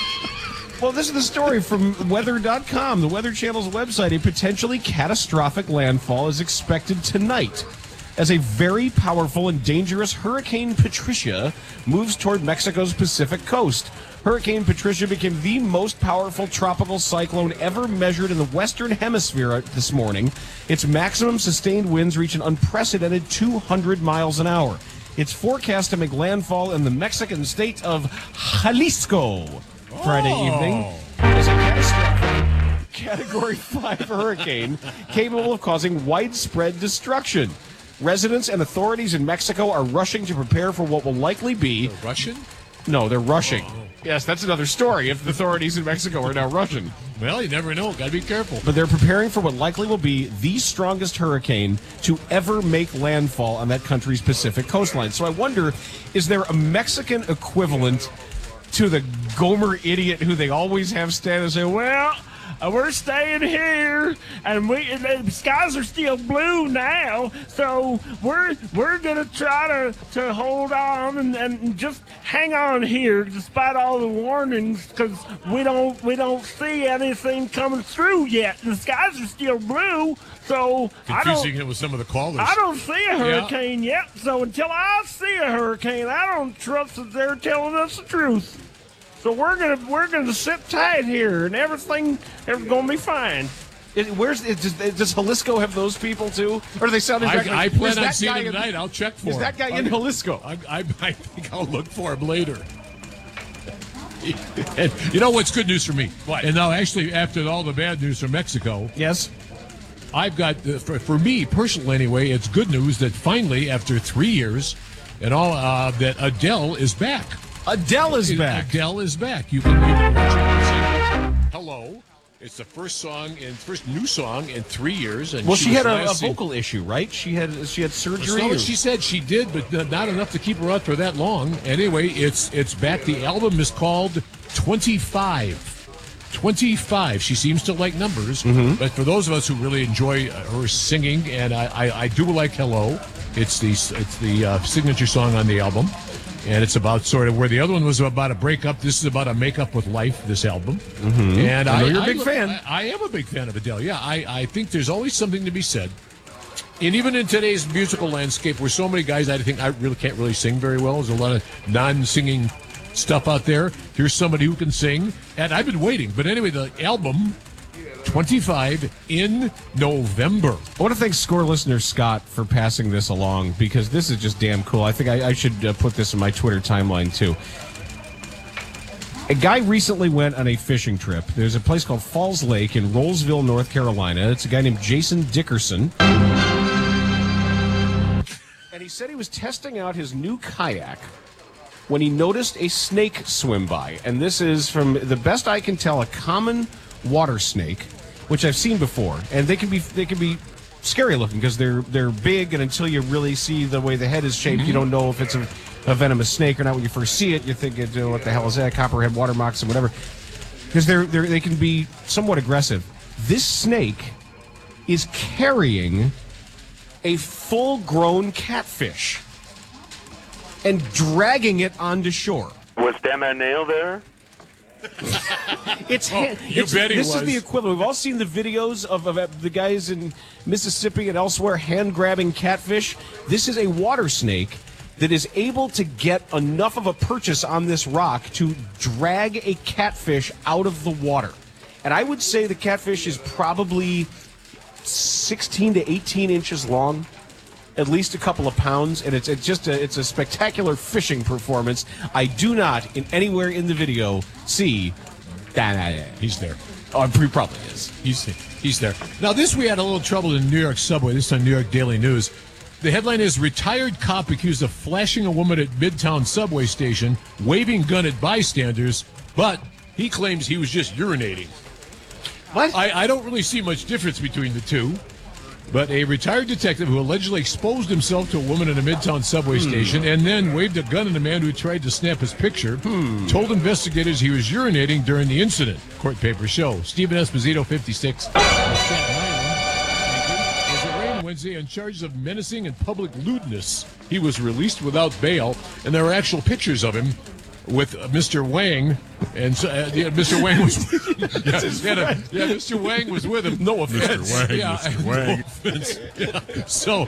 Well, this is the story from weather.com, the Weather Channel's website. A potentially catastrophic landfall is expected tonight as a very powerful and dangerous Hurricane Patricia moves toward Mexico's Pacific coast. Hurricane Patricia became the most powerful tropical cyclone ever measured in the Western Hemisphere this morning. Its maximum sustained winds reach an unprecedented 200 miles an hour. It's forecast to make landfall in the Mexican state of Jalisco Friday evening as a catastrophic Category 5 hurricane capable of causing widespread destruction. Residents and authorities in Mexico are rushing to prepare for what will likely be... They're Russian? No, they're rushing. Yes, that's another story if the authorities in Mexico are now Russian. Well, you never know. Got to be careful. But they're preparing for what likely will be the strongest hurricane to ever make landfall on that country's Pacific coastline. So I wonder, is there a Mexican equivalent to the Gomer idiot who they always have stand and say, well, we're staying here, and the skies are still blue now, so we're gonna try to hold on and just hang on here despite all the warnings, because we don't see anything coming through yet. The skies are still blue, so confusing it with some of the callers. I don't see a hurricane yet, so until I see a hurricane, I don't trust that they're telling us the truth. So we're gonna sit tight here, and everything's gonna be fine. Does Jalisco have those people too, or do they sound exactly? I plan on seeing him tonight. I'll check for him. Is that guy in Jalisco? I think I'll look for him later. And you know what's good news for me? What? And now, actually, after all the bad news from Mexico, yes, I've got for me personally anyway. It's good news that finally, after 3 years, and all that Adele is back. Adele is back. Adele is back. You can watch it and say hello. It's the first new song in 3 years. And she had a vocal issue, right? She had surgery. Well, she said she did, but not enough to keep her out for that long. Anyway, it's back. The album is called 25. 25. She seems to like numbers, but for those of us who really enjoy her singing, and I do like Hello. It's the signature song on the album. And it's about sort of where the other one was about a breakup. This is about a makeup with life, this album. And I know you're a big fan. I am a big fan of Adele. Yeah, I think there's always something to be said. And even in today's musical landscape, where so many guys I think I really can't really sing very well, there's a lot of non-singing stuff out there. Here's somebody who can sing. And I've been waiting. But anyway, the album... 25 in November. I want to thank Score listener Scott for passing this along, because this is just damn cool. I think I should put this in my Twitter timeline too. A guy recently went on a fishing trip. There's a place called Falls Lake in Rollsville, North Carolina. It's a guy named Jason Dickerson. And he said he was testing out his new kayak when he noticed a snake swim by. And this is, from the best I can tell, a common water snake, which I've seen before. And they can be scary looking because they're big, and until you really see the way the head is shaped, you don't know if it's a venomous snake or not. When you first see it, you think, what the hell is that? Copperhead water moccasin, whatever. Because they can be somewhat aggressive. This snake is carrying a full-grown catfish and dragging it onto shore. Was Dan O'Neill there? This is the equivalent. We've all seen the videos of the guys in Mississippi and elsewhere hand-grabbing catfish. This is a water snake that is able to get enough of a purchase on this rock to drag a catfish out of the water. And I would say the catfish is probably 16 to 18 inches long, at least a couple of pounds, and it's a spectacular fishing performance. I do not, anywhere in the video, see he's there. Oh, he probably is. He's there. Now, this we had a little trouble in the New York subway. This on New York Daily News. The headline is, retired cop accused of flashing a woman at Midtown subway station, waving gun at bystanders, but he claims he was just urinating. What? I don't really see much difference between the two. But a retired detective who allegedly exposed himself to a woman in a Midtown subway station and then waved a gun at a man who tried to snap his picture told investigators he was urinating during the incident. Court papers show. Stephen Esposito, 56, was arraigned Wednesday on charges of menacing and public lewdness. He was released without bail, and there are actual pictures of him with Mr. Wang, and Mr. Wang was Mr. Wang was with him. No offense. Mr. Wang. No offense. Yeah. So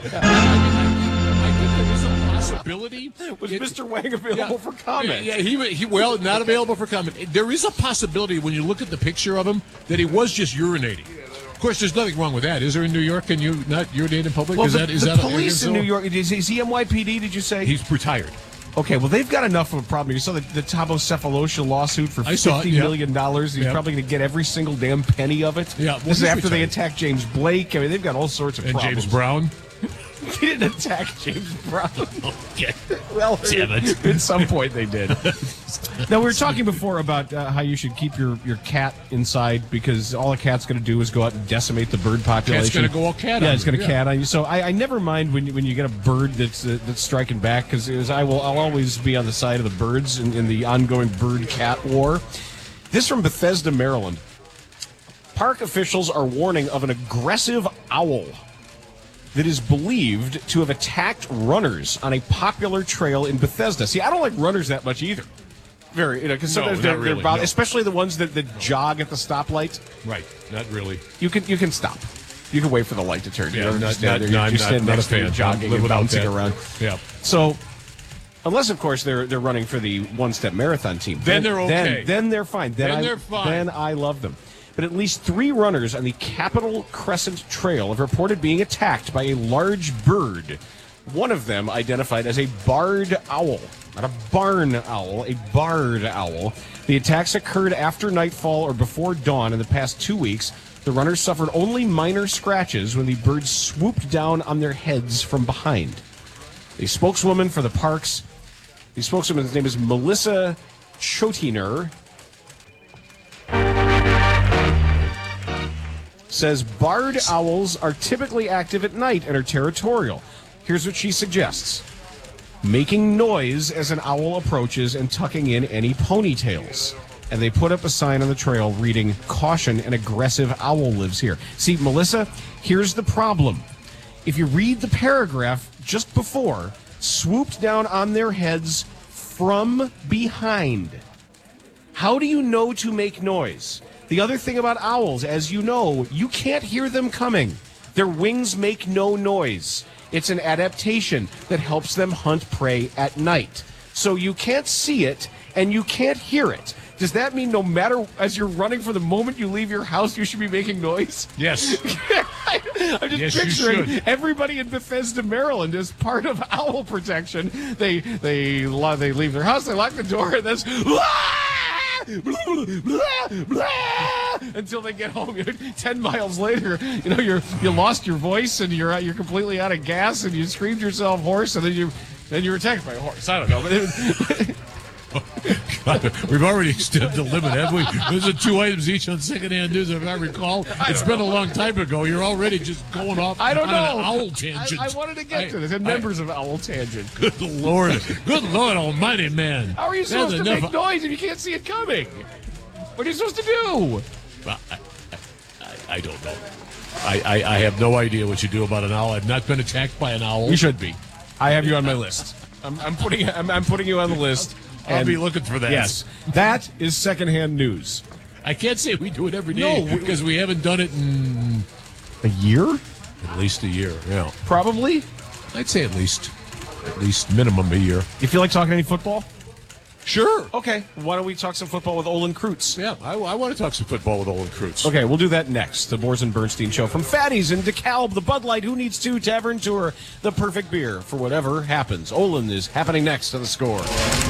I think there is a possibility. Was Mr. Wang available for comment? Yeah, he not available for comment. There is a possibility when you look at the picture of him that he was just urinating. Of course, there's nothing wrong with that. Is there in New York? Can you not urinate in public? Well, is the police in New York, is he NYPD, did you say? He's retired. Okay, well, they've got enough of a problem. You saw the Thabo Cephalosha lawsuit for $50 million. He's probably going to get every single damn penny of it. Yeah, well, this is after they attacked James Blake. I mean, they've got all sorts of problems. And James Brown? He didn't attack James Brown. Okay. Well, damn it. At some point they did. Now, we were talking before about how you should keep your cat inside because all a cat's going to do is go out and decimate the bird population. Cat's going to go all cat on you. Yeah, it's going to cat on you. So I never mind when you get a bird that's striking back because I'll always be on the side of the birds in the ongoing bird-cat war. This from Bethesda, Maryland. Park officials are warning of an aggressive owl that is believed to have attacked runners on a popular trail in Bethesda. See, I don't like runners that much either. Because sometimes they're especially the ones that jog at the stoplight. Right, not really. You can stop. You can wait for the light to turn. Yeah, I'm not a fan. Jogging and bouncing around. Yeah. So, unless of course they're running for the one-step marathon team, then they're okay. Then they're fine. They're fine. Then I love them. But at least 3 runners on the Capitol Crescent Trail have reported being attacked by a large bird. One of them identified as a barred owl. Not a barn owl, a barred owl. The attacks occurred after nightfall or before dawn in the past 2 weeks. The runners suffered only minor scratches when the bird swooped down on their heads from behind. The spokeswoman for the parks, the spokeswoman's name is Melissa Chotiner, says barred owls are typically active at night and are territorial. Here's what she suggests. Making noise as an owl approaches and tucking in any ponytails. And they put up a sign on the trail reading, "Caution, an aggressive owl lives here." See, Melissa, here's the problem. If you read the paragraph just before, swooped down on their heads from behind. How do you know to make noise? The other thing about owls, as you know, you can't hear them coming. Their wings make no noise. It's an adaptation that helps them hunt prey at night. So you can't see it and you can't hear it. Does that mean no matter, as you're running from the moment you leave your house, you should be making noise? Yes. I'm just picturing everybody in Bethesda, Maryland as part of owl protection. They leave their house, they lock the door, and that's... until they get home. 10 miles later, you lost your voice and you're completely out of gas and you screamed yourself hoarse and then you're attacked by a horse. I don't know. God, we've already extended the limit, have we? Those are 2 items each on secondhand news, if I recall. It's been a long time ago. You're already just going off I don't on know. an owl tangent. I wanted to get to this. And members of Owl Tangent. Good Lord. Good Lord almighty, man. How are you supposed to make noise if you can't see it coming? What are you supposed to do? Well, I don't know. I have no idea what you do about an owl. I've not been attacked by an owl. You should be. I have you on my list. I'm putting you on the list. I'll be looking for that. Yes, that is secondhand news. I can't say we do it every day because we haven't done it in a year. At least a year, yeah. Probably. I'd say at least minimum a year. You feel like talking any football? Sure. Okay. Why don't we talk some football with Olin Kreutz? Yeah, I want to talk some football with Olin Kreutz. Okay, we'll do that next. The Boers and Bernstein Show. From Fatty's in DeKalb, the Bud Light Who Needs To Tavern Tour, the perfect beer for whatever happens. Olin is happening next to The Score.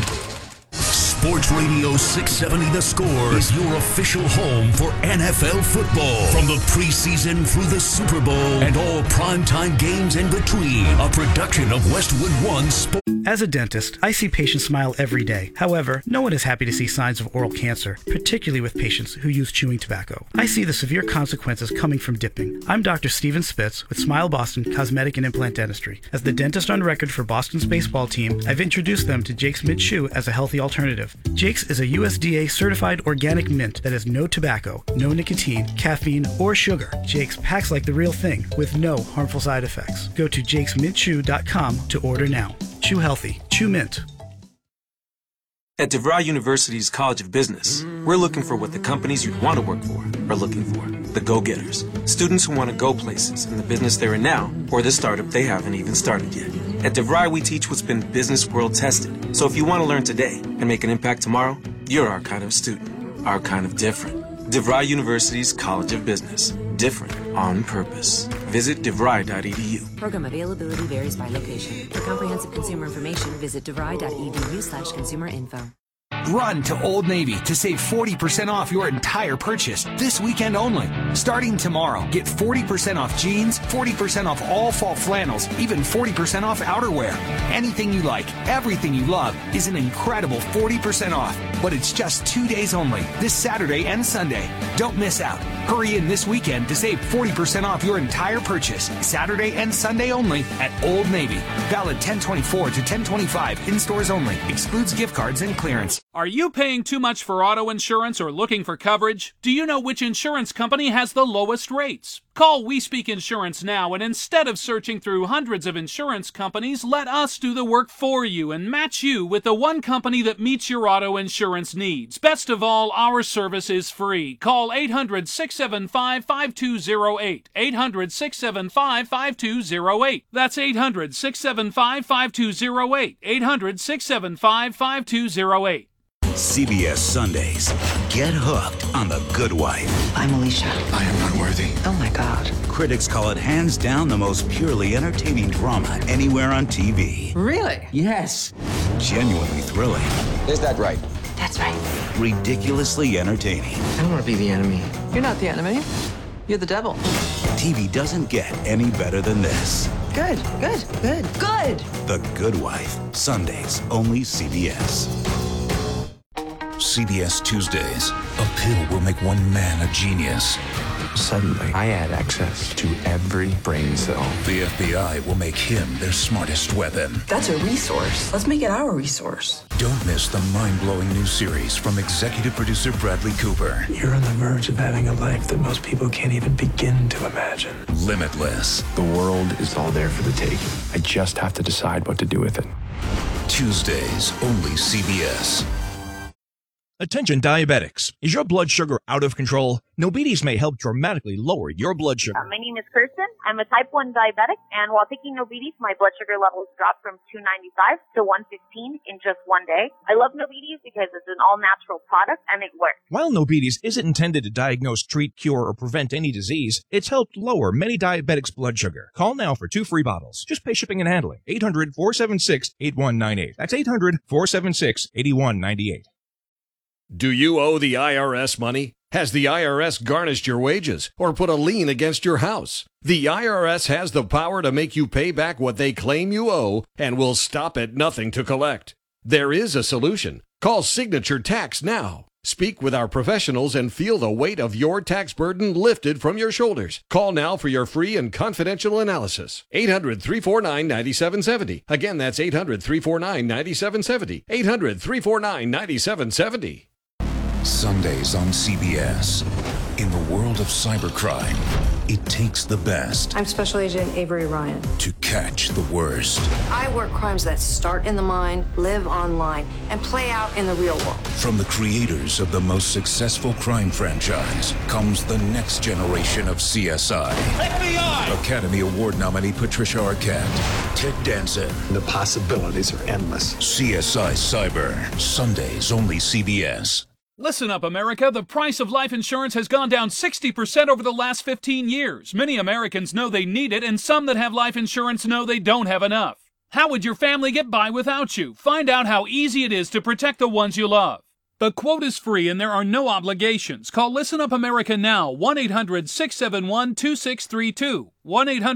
Sports Radio 670 The Score is your official home for NFL football. From the preseason through the Super Bowl and all primetime games in between. A production of Westwood One Sports. As a dentist, I see patients smile every day. However, no one is happy to see signs of oral cancer, particularly with patients who use chewing tobacco. I see the severe consequences coming from dipping. I'm Dr. Steven Spitz with Smile Boston Cosmetic and Implant Dentistry. As the dentist on record for Boston's baseball team, I've introduced them to Jake's Mint Chew as a healthy alternative. Jake's is a USDA certified organic mint that has no tobacco, no nicotine, caffeine, or sugar. Jake's packs like the real thing with no harmful side effects. Go to jakesmintchew.com to order now. Chew healthy. Chew mint. At DeVry University's College of Business, we're looking for what the companies you'd want to work for are looking for. The go-getters. Students who want to go places in the business they're in now or the startup they haven't even started yet. At DeVry, we teach what's been business world tested. So if you want to learn today and make an impact tomorrow, you're our kind of student. Our kind of different. DeVry University's College of Business. Different on purpose. Visit devry.edu. Program availability varies by location. For comprehensive consumer information, visit devry.edu/consumerinfo. Run to Old Navy to save 40% off your entire purchase this weekend only. Starting tomorrow, get 40% off jeans, 40% off all fall flannels, even 40% off outerwear. Anything you like, everything you love is an incredible 40% off. But it's just 2 days only, this Saturday and Sunday. Don't miss out. Hurry in this weekend to save 40% off your entire purchase. Saturday and Sunday only at Old Navy. Valid 10/24 to 10/25 in stores only. Excludes gift cards and clearance. Are you paying too much for auto insurance or looking for coverage? Do you know which insurance company has the lowest rates? Call We Speak Insurance now, and instead of searching through hundreds of insurance companies, let us do the work for you and match you with the one company that meets your auto insurance needs. Best of all, our service is free. Call 800-675-5208. 800-675-5208. That's 800-675-5208. 800-675-5208. CBS Sundays. Get hooked on The Good Wife. I'm Alicia. I am unworthy. Oh my God. Critics call it hands down the most purely entertaining drama anywhere on TV. Really? Yes. Genuinely thrilling. Is that right? That's right. Ridiculously entertaining. I don't want to be the enemy. You're not the enemy. You're the devil. TV doesn't get any better than this. Good, good, good, good. The Good Wife. Sundays, only CBS. CBS Tuesdays. A pill will make one man a genius. Suddenly, I had access to every brain cell. The FBI will make him their smartest weapon. That's a resource. Let's make it our resource. Don't miss the mind-blowing new series from executive producer Bradley Cooper. You're on the verge of having a life that most people can't even begin to imagine. Limitless. The world is all there for the taking. I just have to decide what to do with it. Tuesdays, only CBS. Attention diabetics. Is your blood sugar out of control? Nobides may help dramatically lower your blood sugar. My name is Kirsten. I'm a type 1 diabetic, and while taking Nobides, my blood sugar levels dropped from 295 to 115 in just one day. I love Nobides because it's an all-natural product, and it works. While Nobides isn't intended to diagnose, treat, cure, or prevent any disease, it's helped lower many diabetics' blood sugar. Call now for 2 free bottles. Just pay shipping and handling. 800-476-8198. That's 800-476-8198. Do you owe the IRS money? Has the IRS garnished your wages or put a lien against your house? The IRS has the power to make you pay back what they claim you owe and will stop at nothing to collect. There is a solution. Call Signature Tax now. Speak with our professionals and feel the weight of your tax burden lifted from your shoulders. Call now for your free and confidential analysis. 800-349-9770. Again, that's 800-349-9770. 800-349-9770. Sundays on CBS. In the world of cybercrime, it takes the best I'm Special Agent Avery Ryan. to catch the worst. I work crimes that start in the mind, live online, and play out in the real world. From the creators of the most successful crime franchise comes the next generation of CSI. FBI! Academy Award nominee Patricia Arquette, Ted Danson. The possibilities are endless. CSI Cyber. Sundays only CBS. Listen up, America. The price of life insurance has gone down 60% over the last 15 years. Many Americans know they need it, and some that have life insurance know they don't have enough. How would your family get by without you? Find out how easy it is to protect the ones you love. The quote is free and there are no obligations. Call Listen Up America now, 1-800-671-2632. 1-800